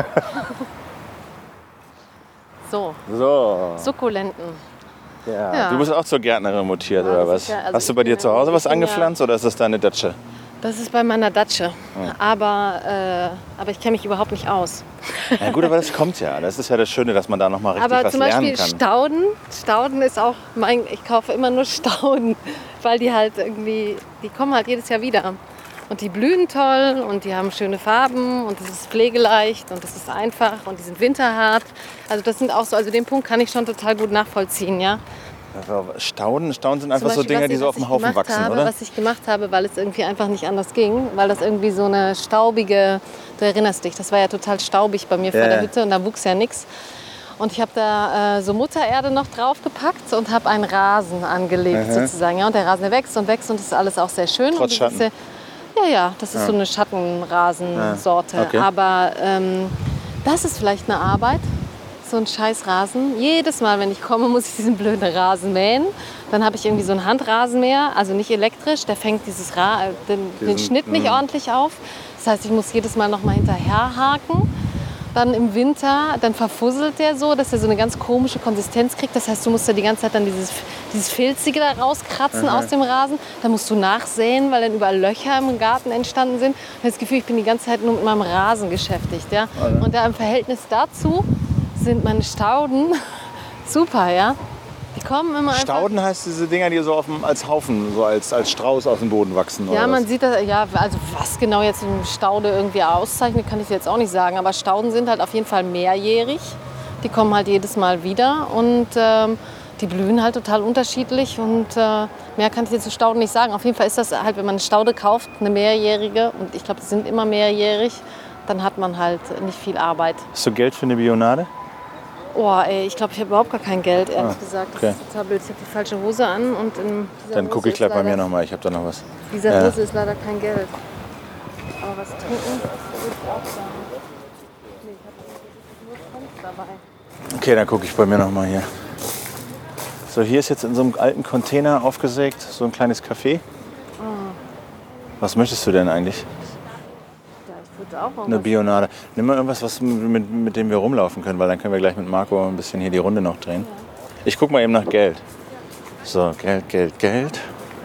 So, So. Sukkulenten. Ja. Du bist auch zur Gärtnerin mutiert, oder was? Ja, also Hast du bei dir zu Hause was angepflanzt oder ist das deine Datsche? Das ist bei meiner Datsche. Aber ich kenne mich überhaupt nicht aus. Ja gut, aber das kommt ja. Das ist ja das Schöne, dass man da nochmal richtig Aber was zum lernen Beispiel kann. Stauden ist auch ich kaufe immer nur Stauden, weil die halt irgendwie, die kommen halt jedes Jahr wieder. Und die blühen toll und die haben schöne Farben und es ist pflegeleicht und es ist einfach und die sind winterhart. Also das sind auch so, also den Punkt kann ich schon total gut nachvollziehen, ja. Also Stauden sind einfach so Beispiel, Dinge, die so auf dem Haufen wachsen, oder? Was ich gemacht habe, weil es irgendwie einfach nicht anders ging, weil das irgendwie so eine staubige, du erinnerst dich, das war ja total staubig bei mir vor der Hütte und da wuchs ja nichts. Und ich habe da so Muttererde noch draufgepackt und habe einen Rasen angelegt sozusagen. Ja, und der Rasen, der wächst und wächst und das ist alles auch sehr schön. Trotz Schatten. Das ist so eine Schattenrasensorte. Ja, okay. Aber das ist vielleicht eine Arbeit. So ein scheiß Rasen. Jedes Mal, wenn ich komme, muss ich diesen blöden Rasen mähen. Dann habe ich irgendwie so einen Handrasenmäher, also nicht elektrisch. Der fängt den Schnitt nicht ordentlich auf. Das heißt, ich muss jedes Mal noch mal hinterherhaken. Dann im Winter, dann verfusselt der so, dass er so eine ganz komische Konsistenz kriegt. Das heißt, du musst ja die ganze Zeit dann dieses Filzige da rauskratzen aus dem Rasen. Dann musst du nachsäen, weil dann überall Löcher im Garten entstanden sind. Ich habe das Gefühl, ich bin die ganze Zeit nur mit meinem Rasen beschäftigt. Ja? Und da im Verhältnis dazu sind meine Stauden super, ja. Die kommen immer einfach. Stauden heißt diese Dinger, die so als Haufen, so als Strauß aus dem Boden wachsen, Ja, oder man was? sieht das, ja, also was genau jetzt eine Staude irgendwie auszeichnet, kann ich jetzt auch nicht sagen. Aber Stauden sind halt auf jeden Fall mehrjährig. Die kommen halt jedes Mal wieder und die blühen halt total unterschiedlich. Und mehr kann ich jetzt zu Stauden nicht sagen. Auf jeden Fall ist das halt, wenn man eine Staude kauft, eine mehrjährige, und ich glaube, die sind immer mehrjährig, dann hat man halt nicht viel Arbeit. Hast du Geld für eine Bionade? Oh, ey, ich glaube, ich habe überhaupt gar kein Geld, ehrlich gesagt. Das okay. ist total blöd. Ich habe die falsche Hose an und in dieser Dann Hose gucke ich ist gleich bei leider- mir nochmal, ich habe da noch was. Dieser Hose ist leider kein Geld. Aber was trinken, das würde ich auch sagen. Nee, ich habe nur Pfand dabei. Okay, dann gucke ich bei mir nochmal hier. So, hier ist jetzt in so einem alten Container aufgesägt, so ein kleines Café. Was möchtest du denn eigentlich? Ja, ich würde auch Eine Bionade. Nimm mal irgendwas, mit dem wir rumlaufen können, weil dann können wir gleich mit Marco ein bisschen hier die Runde noch drehen. Ich gucke mal eben nach Geld. So, Geld.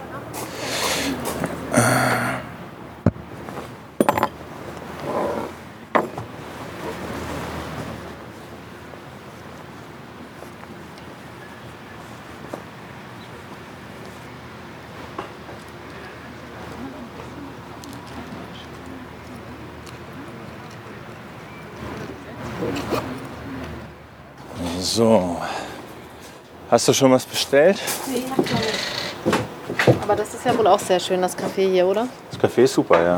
So. Hast du schon was bestellt? Nee, ich habe noch nicht. Aber das ist ja wohl auch sehr schön, das Café hier, oder? Das Café ist super, ja.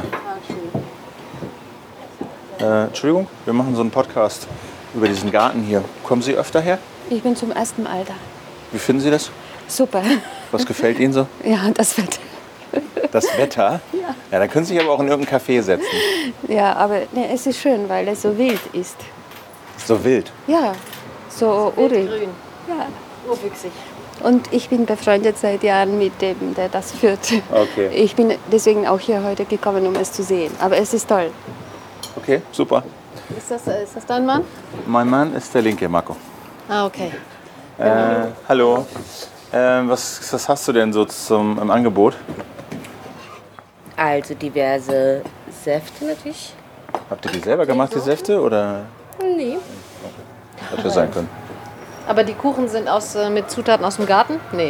Entschuldigung, wir machen so einen Podcast über diesen Garten hier. Kommen Sie öfter her? Ich bin zum ersten Mal da. Wie finden Sie das? Super. Was gefällt Ihnen so? Ja, das Wetter. Das Wetter? Ja, dann können Sie sich aber auch in irgendein Café setzen. Ja, aber ne, es ist schön, weil es so wild ist. So wild. Ja, so urig. Grün, Ja. urwüchsig. Und ich bin befreundet seit Jahren mit dem, der das führt. Okay. Ich bin deswegen auch hier heute gekommen, um es zu sehen. Aber es ist toll. Okay, super. Ist das dein Mann? Mein Mann ist der linke, Marco. Ah, okay. Hallo. Was hast du denn so im Angebot? Also diverse Säfte natürlich. Habt ihr die selber gemacht, die Säfte? Oder Nee. hätte sein können? Aber die Kuchen sind mit Zutaten aus dem Garten? Nee.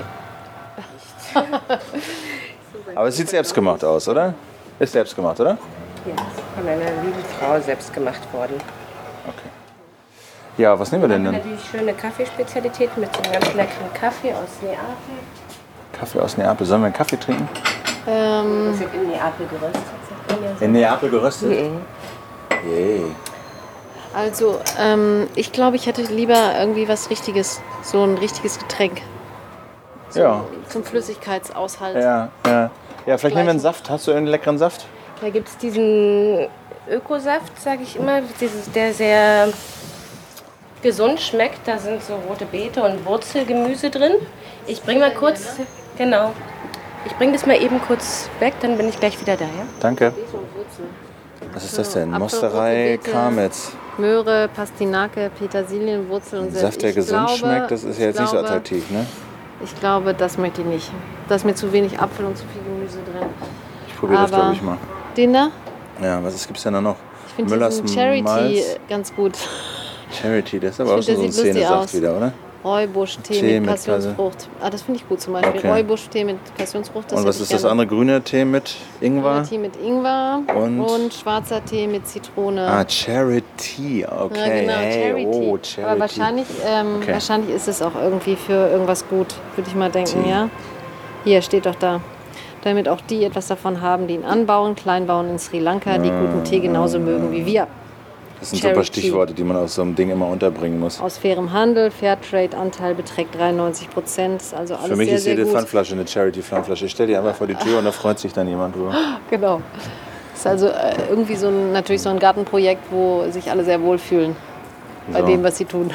Aber es sieht selbst gemacht aus, oder? Ist selbst gemacht, oder? Ja, von einer lieben Frau selbst gemacht worden. Okay. Ja, was nehmen wir denn dann? Natürlich schöne Kaffeespezialitäten mit so einem ganz leckeren Kaffee aus Neapel. Kaffee aus Neapel. Sollen wir einen Kaffee trinken? Das wird in Neapel geröstet. sagt man ja so. In Neapel geröstet? Yay. Also, ich glaube, ich hätte lieber irgendwie was Richtiges. So ein richtiges Getränk. Ja. Zum Flüssigkeitsaushalt. Ja, vielleicht nehmen wir einen Saft. Hast du einen leckeren Saft? Da gibt es diesen Ökosaft, sage ich immer. Der sehr gesund schmeckt. Da sind so rote Beete und Wurzelgemüse drin. Ich bringe mal kurz, genau. Ich bringe das mal eben kurz weg, dann bin ich gleich wieder da, ja? Danke. Was ist das denn? Mosterei Kamitz. Möhre, Pastinake, Petersilienwurzel und Saft, der gesund schmeckt, das ist ja jetzt nicht so attraktiv, ne? Ich glaube, das möchte ich nicht. Da ist mir zu wenig Apfel und zu viel Gemüse drin. Ich probiere das, glaube ich, mal. Den da? Ja, was gibt es denn da noch? Ich finde Müllers diesen Charity Malz. ganz gut. Charity, das ist aber auch schon so ein sieht lustig Szenesaft aus. wieder, oder? Räubusch-Tee mit Passionsfrucht. Das finde ich gut zum Beispiel. Okay. Räubusch-Tee mit Passionsfrucht. Und was ist das andere? Grüner Tee mit Ingwer? Tee mit Ingwer und schwarzer Tee mit Zitrone. Ah, Charity, okay. Ja, genau, hey, Charity. Oh, Charity. Aber wahrscheinlich ist es auch irgendwie für irgendwas gut, würde ich mal denken, Tee. ja. Hier steht doch da. Damit auch die etwas davon haben, die ihn anbauen, Kleinbauern in Sri Lanka, die guten Tee genauso mögen wie wir. Das sind Charity. super Stichworte, die man aus so einem Ding immer unterbringen muss. Aus fairem Handel, Fairtrade-Anteil beträgt 93%. Ist also alles Für mich sehr, ist sehr jede gut. Pfandflasche eine Charity-Pfandflasche. Ich stelle die einfach vor die Tür und da freut sich dann jemand drüber. Genau. Ist also irgendwie natürlich so ein Gartenprojekt, wo sich alle sehr wohlfühlen bei dem, was sie tun.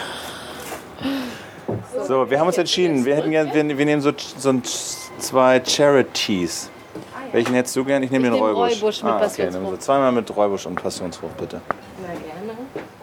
So, wir haben uns entschieden. Wir nehmen so 2 Charities. Welchen hättest du gern? Ich nehme den nehme Räubusch. Räubusch mit Okay, Passionsfrucht. nehmen wir so 2-mal mit Räubusch und Passionsfrucht, bitte. Na gerne.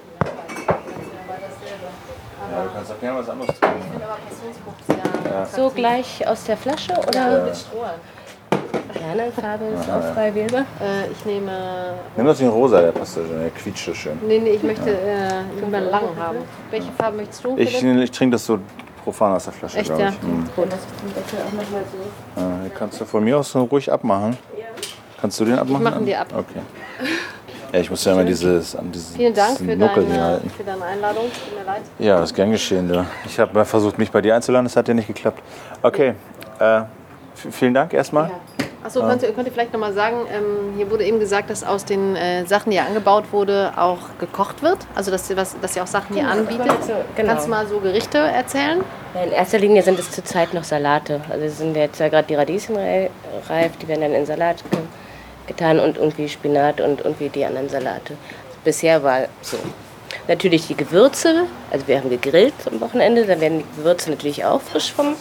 Ja, du kannst auch gerne was anderes trinken. So gleich aus der Flasche oder? Gerne, Farbe ist auch frei wählbar. Ich nehme. Nimm das den rosa, der passt da schon, der quietscht so schön. Nee, ich möchte lieber lang haben. Welche Farbe möchtest du? Ich trinke das so profan aus der Flasche, Echt, glaube ja? ich. Mhm. Gut. Die kannst du von mir aus so ruhig abmachen. Kannst du den abmachen? mache ihn dir ab. Okay. Ja, ich muss ja immer an diesen Vielen Dank für Nuckel hier halten. deine Einladung. Tut mir leid. Ja, das ist gern geschehen. Du. Ich habe versucht, mich bei dir einzuladen, das hat ja nicht geklappt. Okay, vielen Dank erstmal. Achso, könnt ihr vielleicht nochmal sagen, hier wurde eben gesagt, dass aus den Sachen, die hier angebaut wurde, auch gekocht wird? Also dass ihr auch Sachen hier anbietet? Genau. Kannst du mal so Gerichte erzählen? Ja, in erster Linie sind es zurzeit noch Salate. Also es sind jetzt ja gerade die Radieschen reif, die werden dann in Salat getan und irgendwie Spinat und irgendwie die anderen Salate. Bisher war so. Natürlich die Gewürze, also wir haben gegrillt am Wochenende, dann werden die Gewürze natürlich auch frisch vom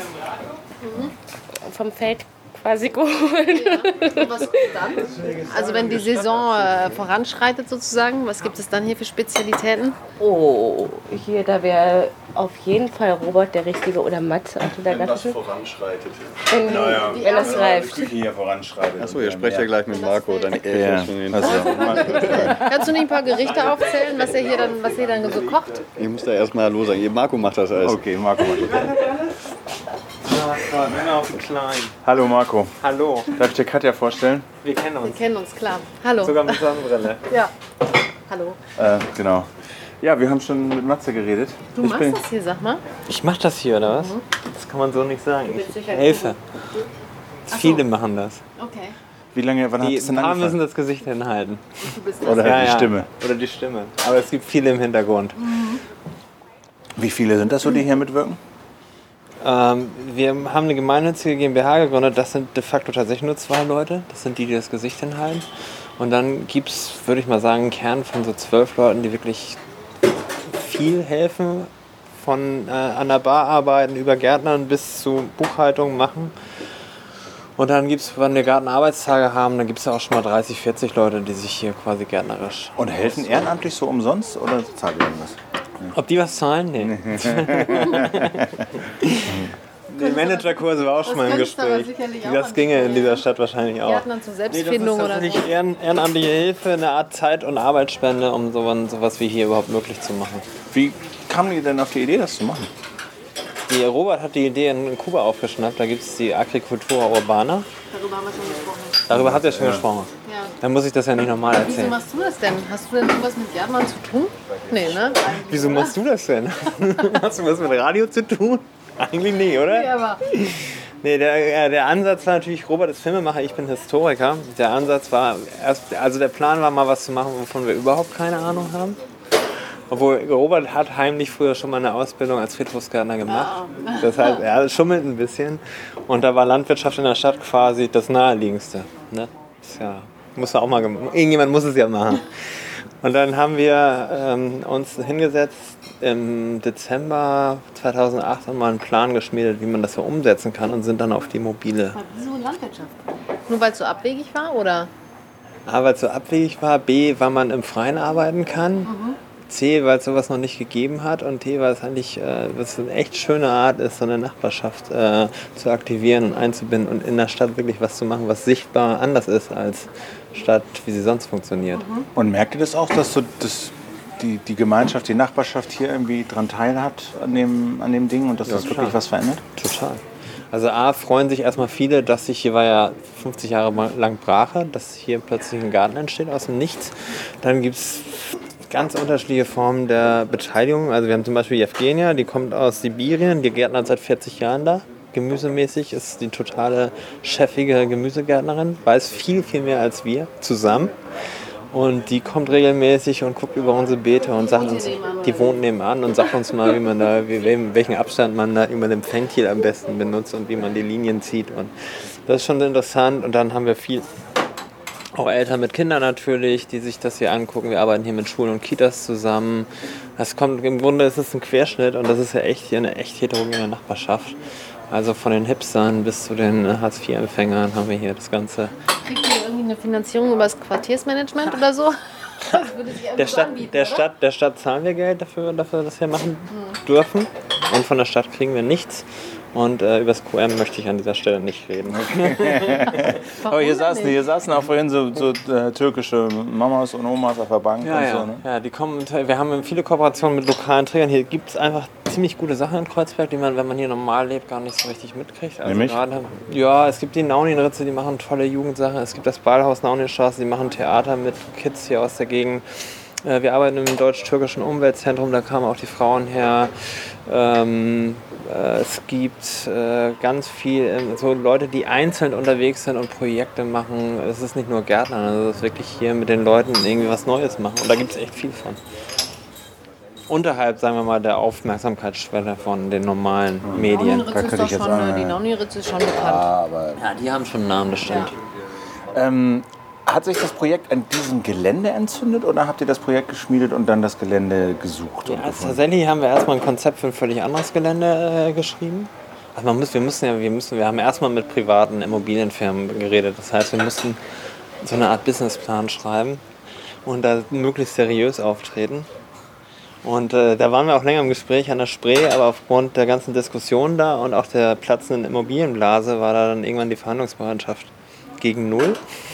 Feld quasi geholt. Und was kommt dann? Also wenn die Saison voranschreitet sozusagen, was gibt es dann hier für Spezialitäten? Oh, hier, da wäre auf jeden Fall Robert der Richtige oder Mats. Wenn das voranschreitet. Wenn das reift. Küche hier voranschreitet. Achso, ihr sprecht ja gleich mit Marco. Dann Kannst du nicht ein paar Gerichte aufzählen, was ihr dann so kocht? ich muss da erstmal Hallo sagen. Marco macht das alles. Okay, Marco macht das. Männer auf klein. Hallo Marco. Hallo, Darf ich dir Katja vorstellen? wir kennen Wir uns. kennen uns, klar. Hallo. Sogar mit Sonnenbrille. Ja. Hallo. Genau. Ja, wir haben schon mit Matze geredet. Du machst das hier, sag mal. Ich mach das hier, oder was? Das kann man so nicht sagen. bist Ich sicher helfe. so. Viele machen das. Okay. Wann hat Die es denn paar müssen angefangen? das Gesicht hinhalten. Du bist Oder halt die Stimme. Oder die Stimme. Aber es gibt viele im Hintergrund. Wie viele sind das so, die hier mitwirken? Wir haben eine gemeinnützige GmbH gegründet. Das sind de facto tatsächlich nur 2 Leute. Das sind die das Gesicht hinhalten. Und dann gibt es, würde ich mal sagen, einen Kern von so 12 Leuten, die wirklich viel helfen. Von an der Bar arbeiten, über Gärtnern bis zu Buchhaltung machen. Und dann gibt es, wenn wir Gartenarbeitstage haben, dann gibt es ja auch schon mal 30, 40 Leute, die sich hier quasi gärtnerisch... Und helfen ehrenamtlich so umsonst oder zahlt ihr irgendwas? Ob die was zahlen? Nee. Die Managerkurse war auch schon mal im könntest du aber Gespräch. sicherlich auch Das ginge in dieser Stadt wahrscheinlich auch. Gärtnern zur Nee, das ist Selbstfindung oder so. tatsächlich ehrenamtliche Hilfe, eine Art Zeit- und Arbeitsspende, um sowas wie hier überhaupt möglich zu machen. Wie kamen die denn auf die Idee, das zu machen? Die Robert hat die Idee in Kuba aufgeschnappt, da gibt es die Agricultura Urbana. Darüber haben wir schon gesprochen. Darüber habt ihr schon gesprochen. Ja. Dann muss ich das ja nicht nochmal Wieso erzählen. machst du das denn? Hast du denn sowas mit Gärtnern zu tun? Nee, ne? Wieso machst du das denn? Hast du was mit Radio zu tun? Eigentlich nie, oder? Ja, aber Nee, der Ansatz war natürlich, Robert ist Filmemacher, ich bin Historiker. Der Ansatz war, der Plan war mal was zu machen, wovon wir überhaupt keine Ahnung haben. Obwohl Robert hat heimlich früher schon mal eine Ausbildung als Friedhofsgärtner gemacht. Das heißt, er schummelt ein bisschen. Und da war Landwirtschaft in der Stadt quasi das Naheliegendste. Ne? Ist ja, muss man auch mal irgendjemand muss es ja machen. Und dann haben wir uns hingesetzt im Dezember 2008 mal einen Plan geschmiedet, wie man das so umsetzen kann und sind dann auf die mobile. Wieso Landwirtschaft? Nur weil es so abwegig war, oder? A, weil es so abwegig war, B, weil man im Freien arbeiten kann, C, weil es sowas noch nicht gegeben hat und D, weil es eigentlich was eine echt schöne Art ist, so eine Nachbarschaft zu aktivieren und einzubinden und in der Stadt wirklich was zu machen, was sichtbar anders ist als Stadt, wie sie sonst funktioniert. Und merkt ihr das auch, dass so die Gemeinschaft, die Nachbarschaft hier irgendwie dran teilhat an dem Ding und dass das klar. wirklich was verändert? Total. Also A, freuen sich erstmal viele, dass sich hier war ja 50 Jahre lang Brache, dass hier plötzlich ein Garten entsteht aus dem Nichts. Dann gibt es ganz unterschiedliche Formen der Beteiligung. Also wir haben zum Beispiel Evgenia, die kommt aus Sibirien, die gärtnert seit 40 Jahren da. Gemüsemäßig ist die totale chefige Gemüsegärtnerin, weiß viel, viel mehr als wir zusammen. Und die kommt regelmäßig und guckt über unsere Beete und sagt uns, die wohnt nebenan und sagt uns mal, wie man da, welchen Abstand man da über dem Fenchel am besten benutzt und wie man die Linien zieht. Und das ist schon interessant. Und dann haben wir viel, auch Eltern mit Kindern natürlich, die sich das hier angucken. Wir arbeiten hier mit Schulen und Kitas zusammen. Das kommt, im Grunde ist es ein Querschnitt und das ist ja echt hier eine echt heterogene Nachbarschaft. Also von den Hipstern bis zu den Hartz-IV-Empfängern haben wir hier das Ganze. Kriegt ihr irgendwie eine Finanzierung über das Quartiersmanagement oder so? Das würde sich Der Stadt zahlen wir Geld dafür, dass wir das hier machen dürfen. Und von der Stadt kriegen wir nichts. Und über das QM möchte ich an dieser Stelle nicht reden. Aber hier saßen auch vorhin so türkische Mamas und Omas auf der Bank. Ja, und ja. so, ne? Ja, die kommen. Wir haben viele Kooperationen mit lokalen Trägern. Hier gibt es einfach ziemlich gute Sachen in Kreuzberg, die man, wenn man hier normal lebt, gar nicht so richtig mitkriegt. Also Nämlich? Ja, es gibt die Nauninritze, die machen tolle Jugendsachen. Es gibt das Ballhaus Nauninstraße, die machen Theater mit Kids hier aus der Gegend. Wir arbeiten im Deutsch-Türkischen Umweltzentrum, da kamen auch die Frauen her. Es gibt ganz viel, so Leute, die einzeln unterwegs sind und Projekte machen. Es ist nicht nur Gärtner, also es ist wirklich hier mit den Leuten irgendwie was Neues machen. Und da gibt es echt viel von. Unterhalb, sagen wir mal, der Aufmerksamkeitsschwelle von den normalen Medien. Die Nauninritze ist schon bekannt. Ja, die haben schon einen Namen, das stimmt. Hat sich das Projekt an diesem Gelände entzündet oder habt ihr das Projekt geschmiedet und dann das Gelände gesucht? Ja, tatsächlich haben wir erstmal ein Konzept für ein völlig anderes Gelände geschrieben. Also wir haben erstmal mit privaten Immobilienfirmen geredet. Das heißt, wir mussten so eine Art Businessplan schreiben und da möglichst seriös auftreten. Und da waren wir auch länger im Gespräch an der Spree, aber aufgrund der ganzen Diskussion da und auch der platzenden Immobilienblase war da dann irgendwann die Verhandlungsbereitschaft gegen null.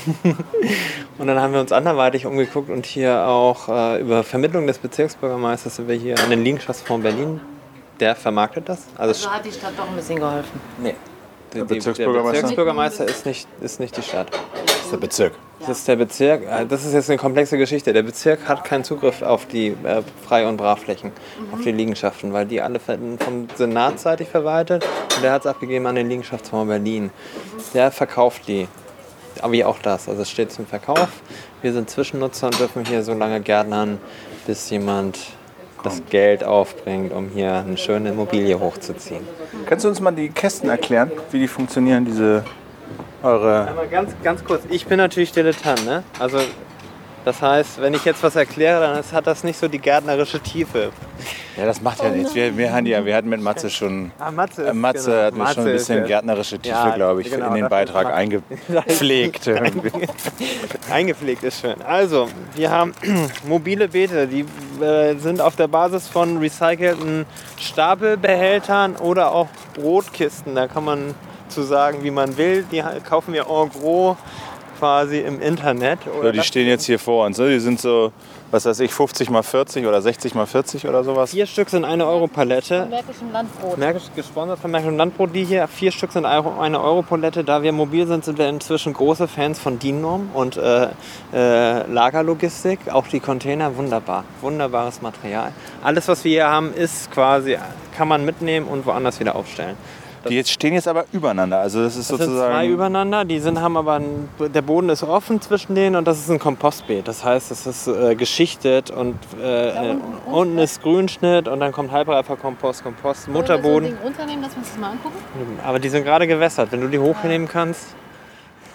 Und dann haben wir uns anderweitig umgeguckt und hier auch über Vermittlung des Bezirksbürgermeisters sind wir hier an den Liegenschaftsfonds Berlin. Der vermarktet das. Also hat die Stadt doch ein bisschen geholfen. Nee. Der Bezirksbürgermeister? Bezirksbürgermeister ist nicht die Stadt. Das ist der Bezirk. Das ist der Bezirk. Das ist jetzt eine komplexe Geschichte. Der Bezirk hat keinen Zugriff auf die Frei- und Brachflächen, auf die Liegenschaften, weil die alle vom Senat seitig verwaltet und der hat es abgegeben an den Liegenschaftsfonds Berlin. Der verkauft die. Aber wie auch das. Also es steht zum Verkauf. Wir sind Zwischennutzer und dürfen hier so lange gärtnern, bis jemand das Geld aufbringt, um hier eine schöne Immobilie hochzuziehen. Kannst du uns mal die Kästen erklären, wie die funktionieren, eure... Einmal ganz kurz. Ich bin natürlich Dilettant, ne? Also das heißt, wenn ich jetzt was erkläre, dann hat das nicht so die gärtnerische Tiefe. Ja, das macht ja nichts. Wir hatten mit Matze schon... Matze hatten wir schon ein bisschen gärtnerische Tiefe, glaube ich, in den Beitrag eingepflegt. Eingepflegt ist schön. Also, wir haben mobile Beete, die sind auf der Basis von recycelten Stapelbehältern oder auch Brotkisten. Da kann man zu sagen, wie man will. Die kaufen wir en gros quasi im Internet. Oder die stehen jetzt hier vor uns. Die sind so, was weiß ich, 50 mal 40 oder 60 mal 40 oder sowas. 4 Stück sind 1 Euro Palette. Märkischen Landbrot. Gesponsert von Märkischen Landbrot, die hier. 4 Stück sind 1 Euro Palette. Da wir mobil sind, sind wir inzwischen große Fans von DIN-Norm und Lagerlogistik. Auch die Container, wunderbar. Wunderbares Material. Alles, was wir hier haben, ist quasi, kann man mitnehmen und woanders wieder aufstellen. Die stehen jetzt aber übereinander, also das ist das sozusagen... sind 2 übereinander, haben aber der Boden ist offen zwischen denen und das ist ein Kompostbeet. Das heißt, es ist geschichtet und unten ist Grünschnitt und dann kommt halbreifer Kompost, Mutterboden. Runternehmen, dass wir uns das mal angucken? Aber die sind gerade gewässert, wenn du die hochnehmen kannst.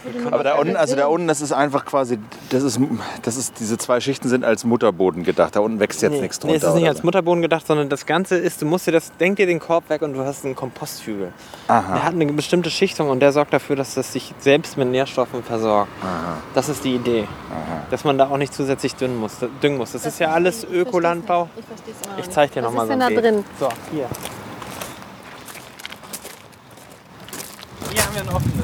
Aber da unten, das ist einfach quasi, das ist diese 2 Schichten sind als Mutterboden gedacht. Da unten wächst jetzt nichts drunter. Nee, es ist nicht oder als Mutterboden gedacht, sondern das Ganze ist, denk dir den Korb weg und du hast einen Komposthügel. Aha. Der hat eine bestimmte Schichtung und der sorgt dafür, dass das sich selbst mit Nährstoffen versorgt. Aha. Das ist die Idee. Aha. Dass man da auch nicht zusätzlich düngen muss. Das ist ja alles Ökolandbau. Ich verstehe es immer noch Ich zeige dir nicht. nochmal Was so ist ein denn da Bild. drin? So, hier. Hier haben wir ein offenes.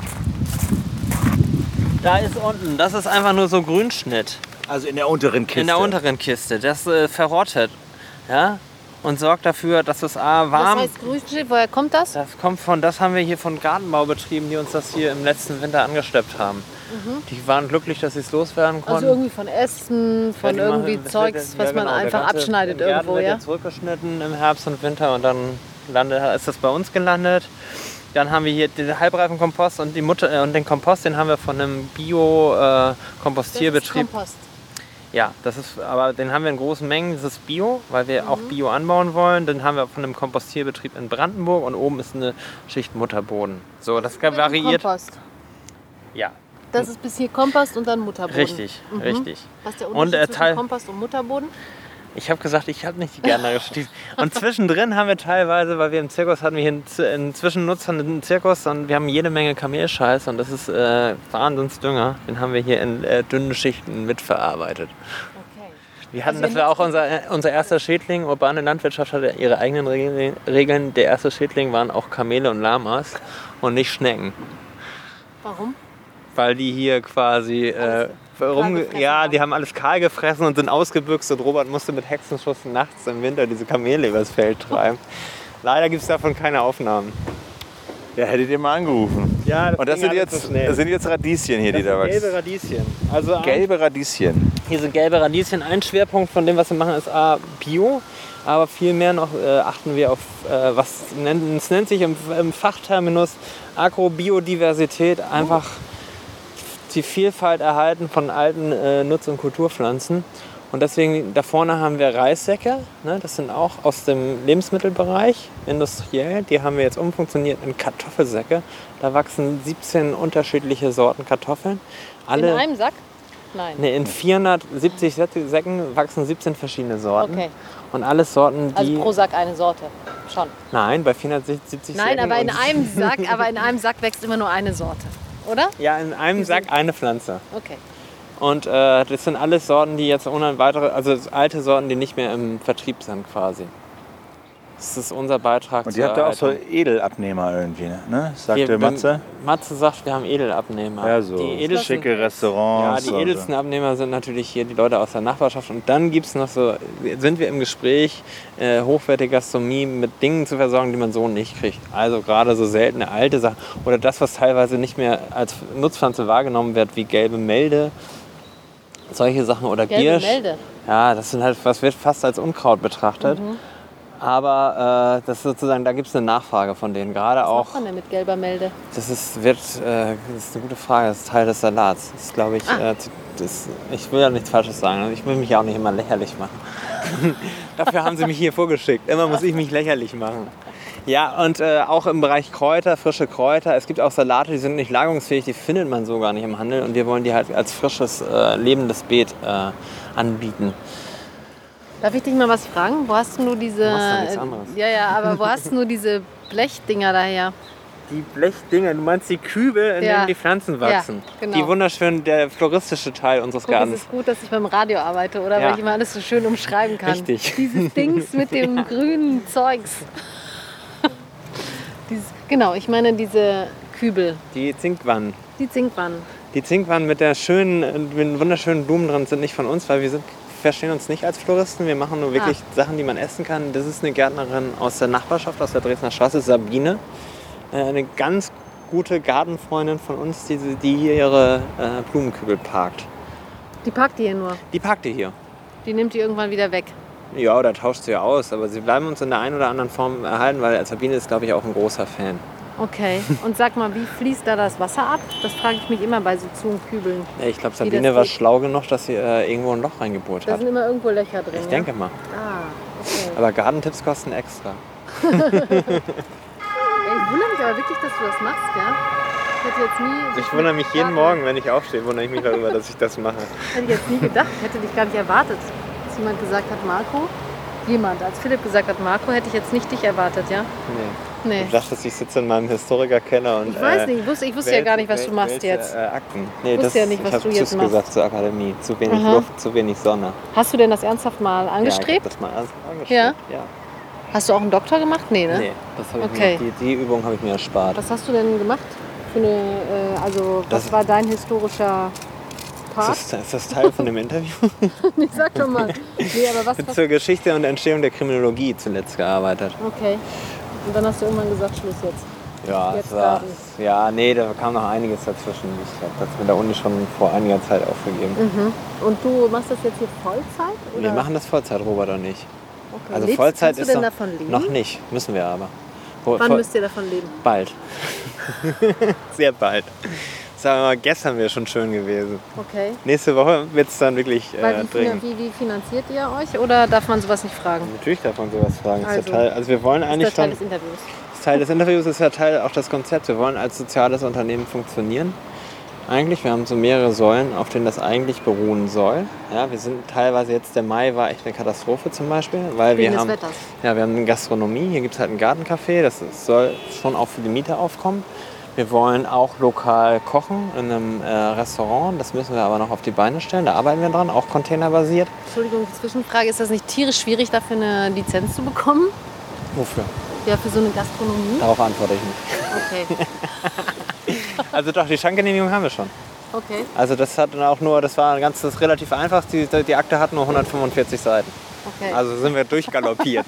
Da ist unten, das ist einfach nur so Grünschnitt. Also in der unteren Kiste. In der unteren Kiste. Das verrottet. Ja? Und sorgt dafür, dass es warm. Was heißt Grünschnitt? Woher kommt das? Das haben wir hier von Gartenbaubetrieben, die uns das hier im letzten Winter angeschleppt haben. Die waren glücklich, dass sie es loswerden konnten. Also irgendwie von Essen, von irgendwie Zeugs, was man einfach abschneidet irgendwo, ja? Zurückgeschnitten im Herbst und Winter und dann ist das bei uns gelandet. Dann haben wir hier den Halbreifenkompost und und den Kompost, den haben wir von einem Bio-Kompostierbetrieb. Kompost. Ja, aber den haben wir in großen Mengen. Das ist Bio, weil wir auch Bio anbauen wollen. Den haben wir von einem Kompostierbetrieb in Brandenburg und oben ist eine Schicht Mutterboden. So, das variiert. Kompost. Ja. Das ist bis hier Kompost und dann Mutterboden. Richtig, richtig. Was ist der Unterschied zwischen Teil Kompost und Mutterboden? Ich habe gesagt, ich habe nicht die gärtnerische Tiefe. Und zwischendrin haben wir teilweise, weil wir im Zirkus hatten, wir hier einen Zwischennutzer, einen Zirkus und wir haben jede Menge Kamelscheiß und das ist Wahnsinnsdünger. Den haben wir hier in dünnen Schichten mitverarbeitet. Okay. Wir hatten, das war auch unser erster Schädling. Urbane Landwirtschaft hatte ihre eigenen Regeln. Der erste Schädling waren auch Kamele und Lamas und nicht Schnecken. Warum? Weil die hier quasi die haben alles kahl gefressen und sind ausgebüxt und Robert musste mit Hexenschuss nachts im Winter diese Kamele übers Feld treiben. Leider gibt es davon keine Aufnahmen. Ja, hättet ihr mal angerufen. Ja, und das sind jetzt Radieschen hier, die da wachsen. Gelbe Radieschen. Also gelbe Radieschen. Hier sind gelbe Radieschen. Ein Schwerpunkt von dem, was wir machen, ist Bio. Aber viel mehr noch achten wir auf, es nennt sich im Fachterminus Agrobiodiversität, einfach die Vielfalt erhalten von alten Nutz- und Kulturpflanzen. Und deswegen, da vorne haben wir Reissäcke, ne? Das sind auch aus dem Lebensmittelbereich, industriell. Die haben wir jetzt umfunktioniert in Kartoffelsäcke. Da wachsen 17 unterschiedliche Sorten Kartoffeln. In einem Sack? Nein. Ne, in 470 Säcken wachsen 17 verschiedene Sorten. Okay. Und alles Sorten, die... Also pro Sack eine Sorte, schon. Nein, bei 470 Säcken. Nein, aber in einem Sack wächst immer nur eine Sorte. Oder? Ja, in einem Sack eine Pflanze. Okay. Und das sind alles Sorten, die jetzt ohne weitere, also alte Sorten, die nicht mehr im Vertrieb sind quasi. Das ist unser Beitrag. Und ihr habt da auch so Edelabnehmer irgendwie, ne? Sagt der Matze? Matze sagt, wir haben Edelabnehmer. Ja, so schicke Restaurants. Ja, die edelsten Abnehmer sind natürlich hier die Leute aus der Nachbarschaft. Und dann gibt's noch sind wir im Gespräch, hochwertige Gastronomie mit Dingen zu versorgen, die man so nicht kriegt. Also gerade so seltene alte Sachen oder das, was teilweise nicht mehr als Nutzpflanze wahrgenommen wird, wie gelbe Melde. Solche Sachen oder gelbe Giersch. Melde. Ja, das sind halt, was wird fast als Unkraut betrachtet. Aber das ist sozusagen, da gibt es eine Nachfrage von denen. Gerade auch. Was macht man denn mit gelber Melde? Das ist eine gute Frage. Das ist Teil des Salats. Das ist, glaube ich, ich will ja nichts Falsches sagen. Ich will mich ja auch nicht immer lächerlich machen. Dafür haben sie mich hier vorgeschickt. Immer muss ich mich lächerlich machen. Ja, und auch im Bereich Kräuter, frische Kräuter. Es gibt auch Salate, die sind nicht lagerungsfähig, die findet man so gar nicht im Handel. Und wir wollen die halt als frisches, lebendes Beet anbieten. Darf ich dich mal was fragen? Wo hast du diese... Du machst doch nichts anderes. Ja, aber wo hast du diese Blechdinger daher? Die Blechdinger, du meinst die Kübel, in denen die Pflanzen wachsen. Ja, genau. Die wunderschön, der floristische Teil unseres Gartens. Es ist gut, dass ich beim Radio arbeite, oder? Ja. Weil ich immer alles so schön umschreiben kann. Richtig. Dieses Dings mit dem grünen Zeugs. Genau, ich meine diese Kübel. Die Zinkwannen. Die Zinkwannen. Die Zinkwannen mit mit wunderschönen Blumen drin sind nicht von uns, weil wir verstehen uns nicht als Floristen. Wir machen nur wirklich Sachen, die man essen kann. Das ist eine Gärtnerin aus der Nachbarschaft, aus der Dresdner Straße, Sabine. Eine ganz gute Gartenfreundin von uns, die hier ihre Blumenkübel parkt. Die parkt die hier nur? Die parkt die hier. Die nimmt die irgendwann wieder weg? Ja, oder tauscht sie ja aus. Aber sie bleiben uns in der einen oder anderen Form erhalten, weil Sabine ist, glaube ich, auch ein großer Fan. Okay. Und sag mal, wie fließt da das Wasser ab? Das frage ich mich immer bei so Zu- und Kübeln. Ja, ich glaube, Sabine war schlau genug, dass sie irgendwo ein Loch reingebohrt hat. Da sind immer irgendwo Löcher drin. Ich denke mal. Okay. Aber Gartentipps kosten extra. Ich wundere mich aber wirklich, dass du das machst, ja? hätte jetzt nie... Ich wundere mich jeden Morgen, wenn ich aufstehe, wundere ich mich darüber, dass ich das mache. Hätte ich jetzt nie gedacht, hätte dich gar nicht erwartet. Dass jemand gesagt hat, Marco. Als Philipp gesagt hat, Marco, hätte ich jetzt nicht dich erwartet, ja? Nee. Ich dachte, ich sitze in meinem Historikerkeller und... Ich weiß nicht, ich wusste ja gar nicht, was du machst jetzt. Akten. Nee, ich wusste ja nicht, was du jetzt machst. Gesagt zur Akademie. Zu wenig Luft, zu wenig Sonne. Hast du denn das ernsthaft mal angestrebt? Ja, ich hab das mal angestrebt. Ja. Hast du auch einen Doktor gemacht? Nee, ne? Nee, das habe ich mir, die Übung habe ich mir erspart. Was hast du denn gemacht? Was war dein historischer Part? Ist das Teil von dem Interview? Nee, sag doch mal. Nee, aber was? Zur Geschichte und Entstehung der Kriminologie zuletzt gearbeitet. Okay. Und dann hast du irgendwann gesagt, Schluss jetzt. Ja, da kam noch einiges dazwischen. Ich habe das mit der Uni schon vor einiger Zeit aufgegeben. Mhm. Und du machst das jetzt hier Vollzeit? Oder? Wir machen das Vollzeit, Robert und ich. Okay. Also Vollzeit ist du denn davon leben? Noch nicht, müssen wir aber. Wann müsst ihr davon leben? Bald. Sehr bald. Sagen wir mal, gestern wäre schon schön gewesen. Okay. Nächste Woche wird es dann wirklich dringend. Wie finanziert ihr euch oder darf man sowas nicht fragen? Natürlich darf man sowas fragen. Also wir wollen eigentlich das ist Teil des Interviews. Teil des Interviews ist ja Teil auch des Konzepts. Wir wollen als soziales Unternehmen funktionieren. Eigentlich, wir haben so mehrere Säulen, auf denen das eigentlich beruhen soll. Ja, wir sind teilweise jetzt, der Mai war echt eine Katastrophe zum Beispiel, weil wir haben eine Gastronomie, hier gibt es halt ein Gartencafé, das soll schon auch für die Mieter aufkommen. Wir wollen auch lokal kochen in einem Restaurant, das müssen wir aber noch auf die Beine stellen, da arbeiten wir dran, auch containerbasiert. Entschuldigung, Zwischenfrage, ist das nicht tierisch schwierig, dafür eine Lizenz zu bekommen? Wofür? Ja, für so eine Gastronomie. Darauf antworte ich nicht. Okay. Also doch, die Schankgenehmigung haben wir schon. Okay. Also das war relativ einfach, die Akte hat nur 145 Seiten. Okay. Also sind wir durchgaloppiert.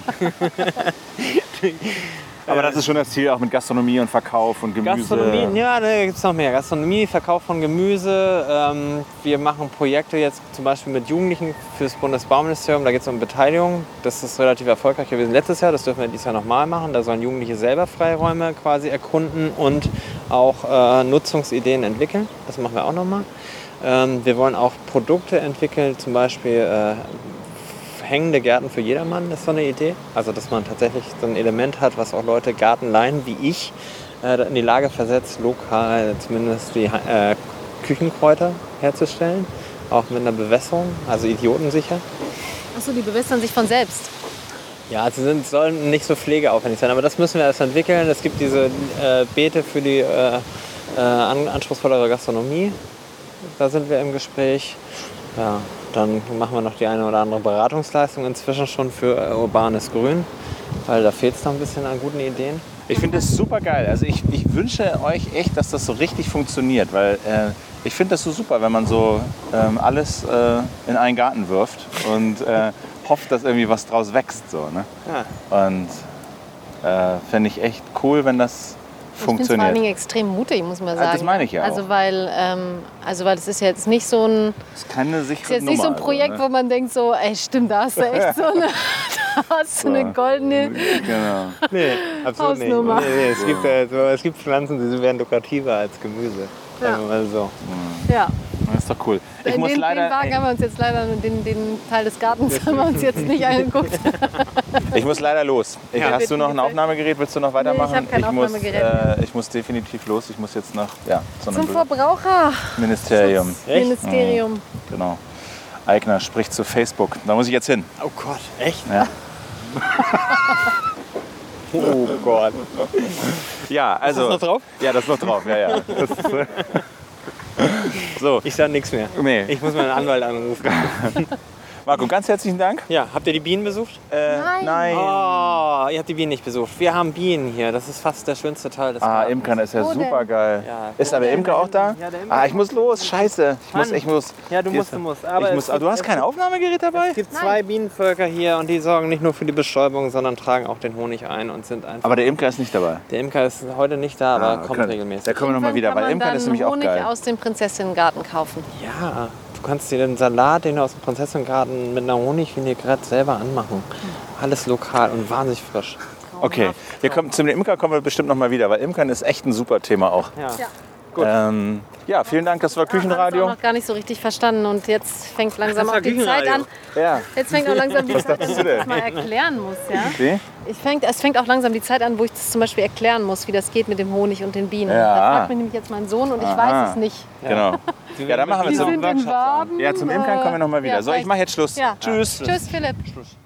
Aber das ist schon das Ziel, auch mit Gastronomie und Verkauf und Gemüse. Gastronomie, ja, da gibt es noch mehr. Gastronomie, Verkauf von Gemüse. Wir machen Projekte jetzt zum Beispiel mit Jugendlichen fürs Bundesbauministerium. Da geht es um Beteiligung. Das ist relativ erfolgreich gewesen letztes Jahr. Das dürfen wir dieses Jahr nochmal machen. Da sollen Jugendliche selber Freiräume quasi erkunden und auch Nutzungsideen entwickeln. Das machen wir auch nochmal. Wir wollen auch Produkte entwickeln, zum Beispiel hängende Gärten für jedermann, ist so eine Idee. Also dass man tatsächlich so ein Element hat, was auch Leute Gartenlaien wie ich in die Lage versetzt, lokal zumindest die Küchenkräuter herzustellen. Auch mit einer Bewässerung, also idiotensicher. Achso, die bewässern sich von selbst? Ja, sie sollen nicht so pflegeaufwendig sein, aber das müssen wir erst entwickeln. Es gibt diese Beete für die anspruchsvollere Gastronomie. Da sind wir im Gespräch. Ja, dann machen wir noch die eine oder andere Beratungsleistung inzwischen schon für urbanes Grün, weil da fehlt es noch ein bisschen an guten Ideen. Ich finde das super geil. Also ich wünsche euch echt, dass das so richtig funktioniert, weil ich finde das so super, wenn man so alles in einen Garten wirft und hofft, dass irgendwie was draus wächst. So, ne? Ja. Und finde ich echt cool, wenn das funktioniert. Ich finde es vor allen Dingen extrem mutig, muss man sagen. Das meine ich ja also auch. Weil es ist ja jetzt nicht so ein... Das ist keine sichere jetzt nicht so ein Nummer, Projekt, also, ne? wo man denkt so, ey stimmt, da hast du echt so eine... Da hast du eine goldene Genau. Nee, absolut nicht. Hausnummer. Nee, es gibt Pflanzen, die werden lukrativer als Gemüse. Sagen wir mal so. Ja. Das ist doch cool. Den Wagen haben wir uns jetzt leider, den Teil des Gartens haben wir uns jetzt nicht angeguckt. Ich muss leider los. Hast du noch ein Aufnahmegerät? Willst du noch weitermachen? Nee, ich habe kein Aufnahmegerät. Ich muss definitiv los. Ich muss jetzt nach zum Verbraucherministerium. Ministerium. Genau. Aigner spricht zu Facebook. Da muss ich jetzt hin. Oh Gott, echt? Ja. Oh Gott. Ja, also. Ist das noch drauf? Ja, das ist noch drauf. Ja, ja. So. Ich sage nichts mehr. Nee. Ich muss meinen Anwalt anrufen. Marco, ganz herzlichen Dank. Ja, habt ihr die Bienen besucht? Nein. Oh, ihr habt die Bienen nicht besucht. Wir haben Bienen hier. Das ist fast der schönste Teil des Gartens. Imkern ist ja super geil. Ja. Ist aber Imker auch da? Ja, der Imker. Ich muss los. Scheiße. Ich muss. Ja, du musst. Aber du hast kein Aufnahmegerät dabei? Es gibt 2 Bienenvölker hier und die sorgen nicht nur für die Bestäubung, sondern tragen auch den Honig ein und sind einfach... Aber der Imker ist nicht dabei? Der Imker ist heute nicht da, aber kommt regelmäßig. Da kommen wir nochmal wieder, weil Imker ist nämlich auch geil. Honig aus dem Prinzessinnengarten kaufen. Ja, du kannst dir den Salat, den du aus dem Prinzessinnengarten mit einer Honigvinaigrette selber anmachen. Alles lokal und wahnsinnig frisch. Okay, zum Imker kommen wir bestimmt nochmal wieder, weil Imkern ist echt ein super Thema auch. Ja. Gut. Ja, vielen Dank, das war Ich habe Küchenradio. noch gar nicht so richtig verstanden und jetzt fängt langsam Das war auch die Zeit Küchenradio. an. Ja. Jetzt fängt auch langsam die Zeit an, dachtest wo du ich denn? das mal erklären muss. Ja? Wie? Es fängt auch langsam die Zeit an, wo ich das zum Beispiel erklären muss, wie das geht mit dem Honig und den Bienen. Ja. Da fragt mich nämlich jetzt mein Sohn und ich weiß es nicht. Genau. Ja, dann machen wir Die zum, sind in Waben. ja, zum Imkern kommen wir nochmal wieder. Ja, So, ich mache jetzt Schluss. Ja. Tschüss. Tschüss, Philipp. Schluss.